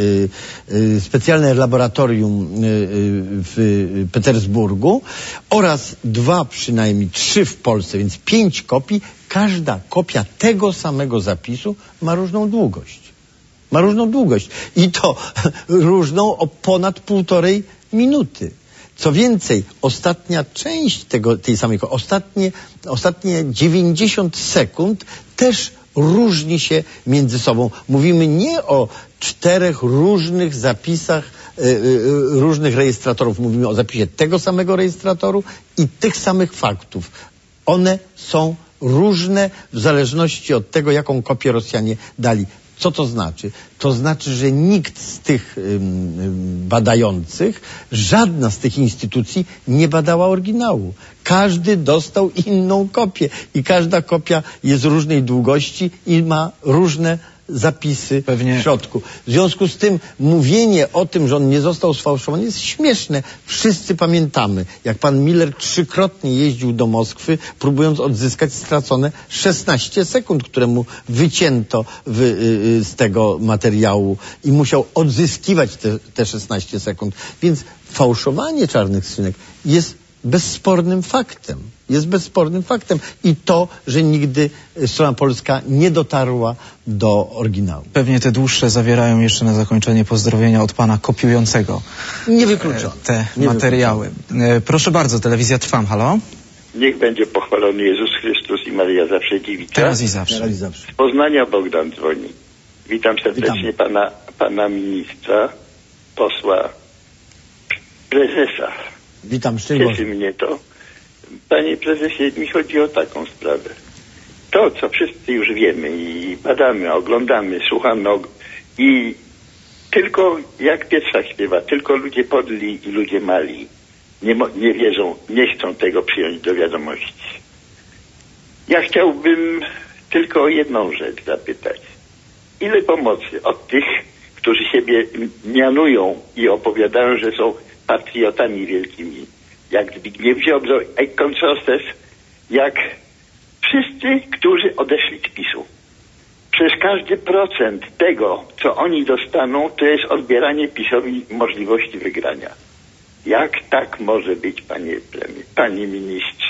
Speaker 2: y, y, specjalne laboratorium y, y, w Petersburgu oraz dwa, przynajmniej trzy w Polsce, więc pięć kopii. Każda kopia tego samego zapisu ma różną długość. Ma różną długość. I to różną o ponad półtorej minuty. Co więcej, ostatnia część tego, tej samej, ostatnie, ostatnie dziewięćdziesiąt sekund też różni się między sobą. Mówimy nie o czterech różnych zapisach y, y, różnych rejestratorów. Mówimy o zapisie tego samego rejestratoru i tych samych faktów. One są różne w zależności od tego, jaką kopię Rosjanie dali. Co to znaczy? To znaczy, że nikt z tych ym, badających, żadna z tych instytucji nie badała oryginału. Każdy dostał inną kopię i każda kopia jest różnej długości i ma różne zapisy Pewnie. w środku. W związku z tym mówienie o tym, że on nie został sfałszowany, jest śmieszne. Wszyscy pamiętamy, jak pan Miller trzykrotnie jeździł do Moskwy, próbując odzyskać stracone szesnaście sekund, które mu wycięto w, y, z tego materiału i musiał odzyskiwać te, te szesnaście sekund. Więc fałszowanie czarnych skrzynek jest bezspornym faktem. Jest bezspornym faktem. I to, że nigdy strona polska nie dotarła do oryginału.
Speaker 1: Pewnie te dłuższe zawierają jeszcze na zakończenie pozdrowienia od pana kopiującego
Speaker 2: Niewykluczone.
Speaker 1: te
Speaker 2: Nie
Speaker 1: materiały. Wykluczone. Proszę bardzo, telewizja Trwam, halo?
Speaker 3: Niech będzie pochwalony Jezus Chrystus i Maria zawsze dziewica.
Speaker 1: Teraz i zawsze.
Speaker 2: Teraz i zawsze.
Speaker 3: Z Poznania Bogdan dzwoni. Witam serdecznie
Speaker 2: Witam.
Speaker 3: pana, pana ministra, posła, prezesa.
Speaker 2: Witam, szczęść
Speaker 3: Cieszy mnie to. Panie prezesie, mi chodzi o taką sprawę. To, co wszyscy już wiemy i badamy, oglądamy, słuchamy og i tylko, jak pietrza śpiewa, tylko ludzie podli i ludzie mali nie, nie wierzą, nie chcą tego przyjąć do wiadomości. Ja chciałbym tylko o jedną rzecz zapytać. Ile pomocy od tych, którzy siebie mianują i opowiadają, że są patriotami wielkimi, jak Zbigniew Ziobro, jak Kontrastes, jak wszyscy, którzy odeszli z PiSu. Przecież każdy procent tego, co oni dostaną, to jest odbieranie PiSowi możliwości wygrania. Jak tak może być, panie premier, panie ministrze?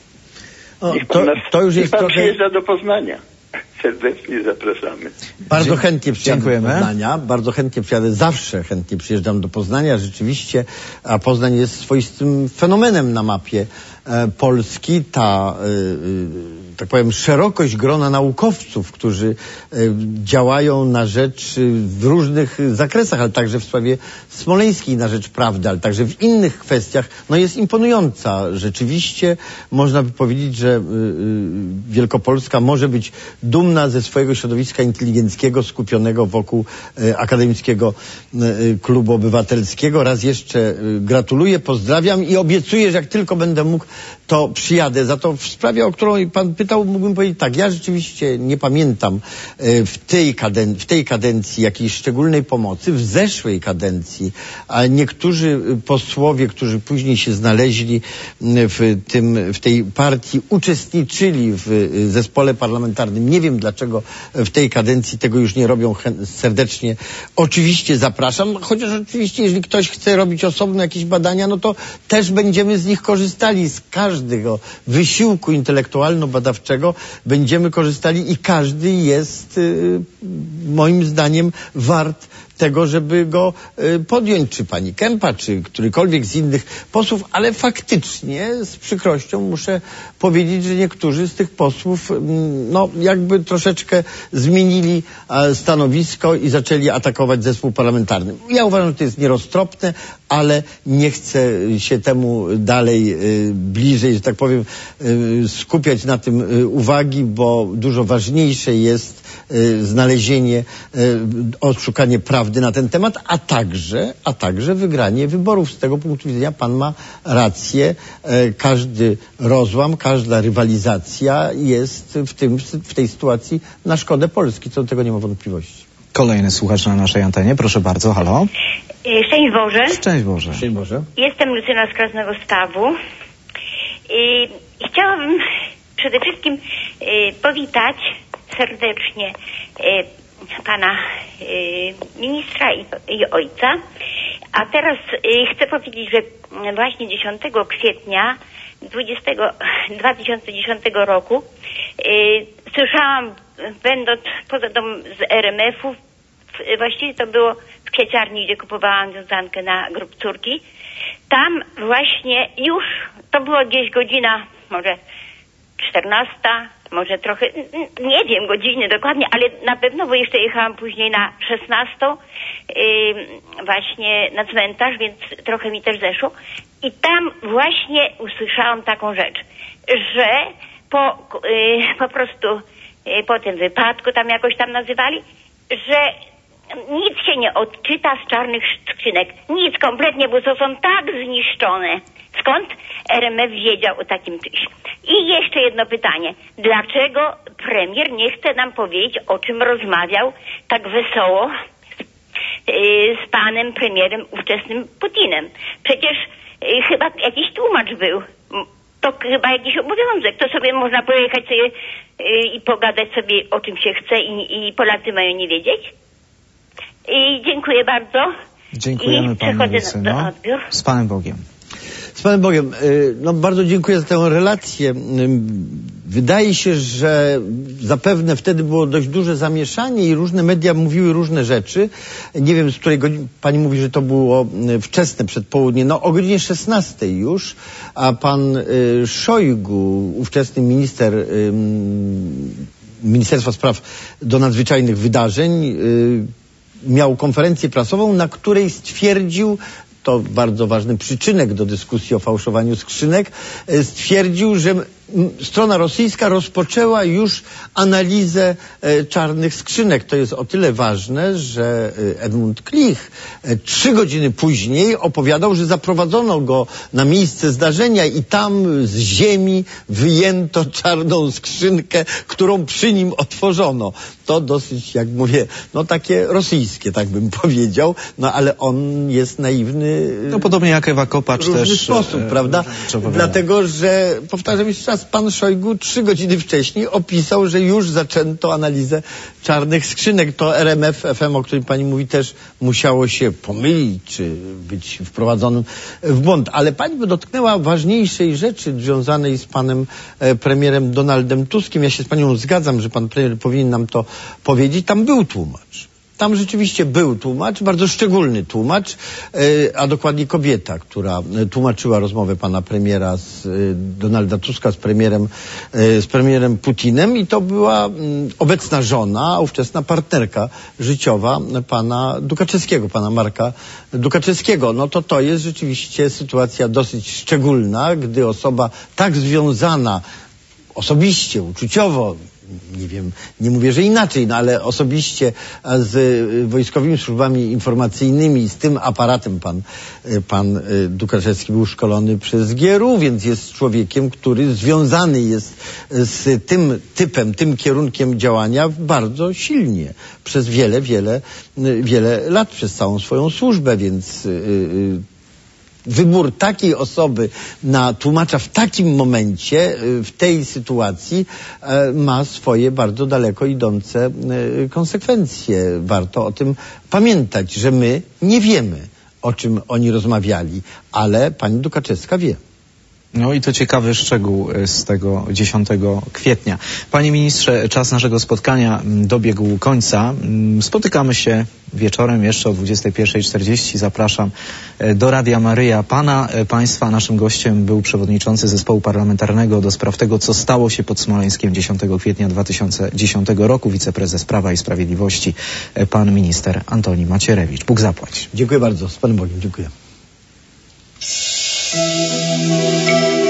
Speaker 2: O,
Speaker 3: Niech pan,
Speaker 2: to,
Speaker 3: nas,
Speaker 2: to już jest
Speaker 3: niech pan
Speaker 2: trochę...
Speaker 3: przyjeżdża do Poznania. Serdecznie zapraszamy.
Speaker 2: Bardzo chętnie przyjadę
Speaker 1: Dziękujemy.
Speaker 2: do Poznania. Bardzo chętnie przyjadę. Zawsze chętnie przyjeżdżam do Poznania. Rzeczywiście, a Poznań jest swoistym fenomenem na mapie e, Polski. Ta, e, tak powiem, szerokość grona naukowców, którzy e, działają na rzecz e, w różnych zakresach, ale także w sprawie smoleńskiej na rzecz prawdy, ale także w innych kwestiach, no jest imponująca. Rzeczywiście można by powiedzieć, że e, Wielkopolska może być dumna ze swojego środowiska inteligenckiego skupionego wokół e, Akademickiego e, Klubu Obywatelskiego. Raz jeszcze e, gratuluję, pozdrawiam i obiecuję, że jak tylko będę mógł, to przyjadę. Za to w sprawie, o którą pan pytał, mógłbym powiedzieć tak. Ja rzeczywiście nie pamiętam e, w, tej kaden- w tej kadencji jakiejś szczególnej pomocy. W zeszłej kadencji, a niektórzy posłowie, którzy później się znaleźli w, tym, w tej partii, uczestniczyli w zespole parlamentarnym. Nie wiem, dlaczego w tej kadencji tego już nie robią. Serdecznie oczywiście zapraszam, chociaż oczywiście, jeżeli ktoś chce robić osobne jakieś badania, no to też będziemy z nich korzystali. Z każdego wysiłku intelektualno-badawczego będziemy korzystali i każdy jest y, moim zdaniem wart tego, żeby go y, podjąć, czy pani Kempa, czy którykolwiek z innych posłów, ale faktycznie z przykrością muszę powiedzieć, że niektórzy z tych posłów y, no jakby troszeczkę zmienili y, stanowisko i zaczęli atakować zespół parlamentarny. Ja uważam, że to jest nieroztropne, ale nie chcę się temu dalej y, bliżej, że tak powiem, y, skupiać na tym y, uwagi, bo dużo ważniejsze jest y, znalezienie, y, odszukanie prawdy na ten temat, a także, a także wygranie wyborów. Z tego punktu widzenia pan ma rację. Y, każdy rozłam, każda rywalizacja jest w, tym, w tej sytuacji na szkodę Polski. Co do tego nie ma wątpliwości.
Speaker 1: Kolejny słuchacz na naszej antenie. Proszę bardzo, halo.
Speaker 4: Szczęść Boże.
Speaker 1: Szczęść Boże.
Speaker 2: Szczęść Boże.
Speaker 4: Jestem Lucyna z Krasnego Stawu. I chciałabym przede wszystkim y, powitać serdecznie y, pana y, ministra i, i ojca. A teraz y, chcę powiedzieć, że właśnie dziesiątego kwietnia dwa tysiące dziesiątego roku y, słyszałam, będąc poza domem z R M F-u, właściwie to było w kwieciarni, gdzie kupowałam wiązankę na grób córki. Tam właśnie już, to było gdzieś godzina może czternasta, może trochę, nie wiem godziny dokładnie, ale na pewno, bo jeszcze jechałam później na szesnastą yy, właśnie na cmentarz, więc trochę mi też zeszło. I tam właśnie usłyszałam taką rzecz, że po, yy, po prostu yy, po tym wypadku, tam jakoś tam nazywali, że nic się nie odczyta z czarnych skrzynek. Nic kompletnie, bo to są tak zniszczone. Skąd R M F wiedział o takim czymś? I jeszcze jedno pytanie. Dlaczego premier nie chce nam powiedzieć, o czym rozmawiał tak wesoło z, yy, z panem premierem ówczesnym Putinem? Przecież yy, chyba jakiś tłumacz był. To chyba jakiś obowiązek. To sobie można pojechać sobie yy, i pogadać sobie o czym się chce i, i Polacy mają nie wiedzieć? I dziękuję bardzo.
Speaker 1: Dziękujemy panu Lucyno. Z Panem Bogiem.
Speaker 2: Z Panem Bogiem. No bardzo dziękuję za tę relację. Wydaje się, że zapewne wtedy było dość duże zamieszanie i różne media mówiły różne rzeczy. Nie wiem, z której godziny, pani mówi, że to było wczesne przedpołudnie, no o godzinie szesnastej już, a pan Szojgu, ówczesny minister Ministerstwa Spraw do Nadzwyczajnych Wydarzeń, miał konferencję prasową, na której stwierdził, to bardzo ważny przyczynek do dyskusji o fałszowaniu skrzynek, stwierdził, że strona rosyjska rozpoczęła już analizę e, czarnych skrzynek. To jest o tyle ważne, że Edmund Klich e, trzy godziny później opowiadał, że zaprowadzono go na miejsce zdarzenia i tam z ziemi wyjęto czarną skrzynkę, którą przy nim otworzono. To dosyć, jak mówię, no takie rosyjskie, tak bym powiedział, no ale on jest naiwny.
Speaker 1: No podobnie jak Ewa Kopacz
Speaker 2: w różny
Speaker 1: też.
Speaker 2: sposób,
Speaker 1: e,
Speaker 2: prawda? Dlatego, że powtarzam jeszcze raz, pan Szojgu trzy godziny wcześniej opisał, że już zaczęto analizę czarnych skrzynek. To R M F F M, o którym pani mówi, też musiało się pomylić, czy być wprowadzonym w błąd. Ale pani by dotknęła ważniejszej rzeczy związanej z panem e, premierem Donaldem Tuskiem. Ja się z panią zgadzam, że pan premier powinien nam to powiedzieć. Tam był tłumacz. Tam rzeczywiście był tłumacz, bardzo szczególny tłumacz, a dokładnie kobieta, która tłumaczyła rozmowę pana premiera z Donalda Tuska z premierem, z premierem Putinem i to była obecna żona, a ówczesna partnerka życiowa pana Dukaczewskiego, pana Marka Dukaczewskiego. No to to jest rzeczywiście sytuacja dosyć szczególna, gdy osoba tak związana osobiście, uczuciowo, nie wiem, nie mówię, że inaczej, no ale osobiście z wojskowymi służbami informacyjnymi, z tym aparatem pan, pan Dukaczewski był szkolony przez G R U, więc jest człowiekiem, który związany jest z tym typem, tym kierunkiem działania bardzo silnie przez wiele, wiele, wiele lat, przez całą swoją służbę, więc wybór takiej osoby na tłumacza w takim momencie, w tej sytuacji ma swoje bardzo daleko idące konsekwencje. Warto o tym pamiętać, że my nie wiemy, o czym oni rozmawiali, ale pani Dukaczewska wie.
Speaker 1: No i to ciekawy szczegół z tego dziesiątego kwietnia. Panie ministrze, czas naszego spotkania dobiegł końca. Spotykamy się wieczorem jeszcze o dwudziestej pierwszej czterdzieści. Zapraszam do Radia Maryja Pana. Państwa naszym gościem był przewodniczący zespołu parlamentarnego do spraw tego, co stało się pod Smoleńskiem dziesiątego kwietnia dwa tysiące dziesiątego roku. Wiceprezes Prawa i Sprawiedliwości, pan minister Antoni Macierewicz. Bóg zapłać.
Speaker 2: Dziękuję bardzo. Z Panem Bogiem. Dziękuję.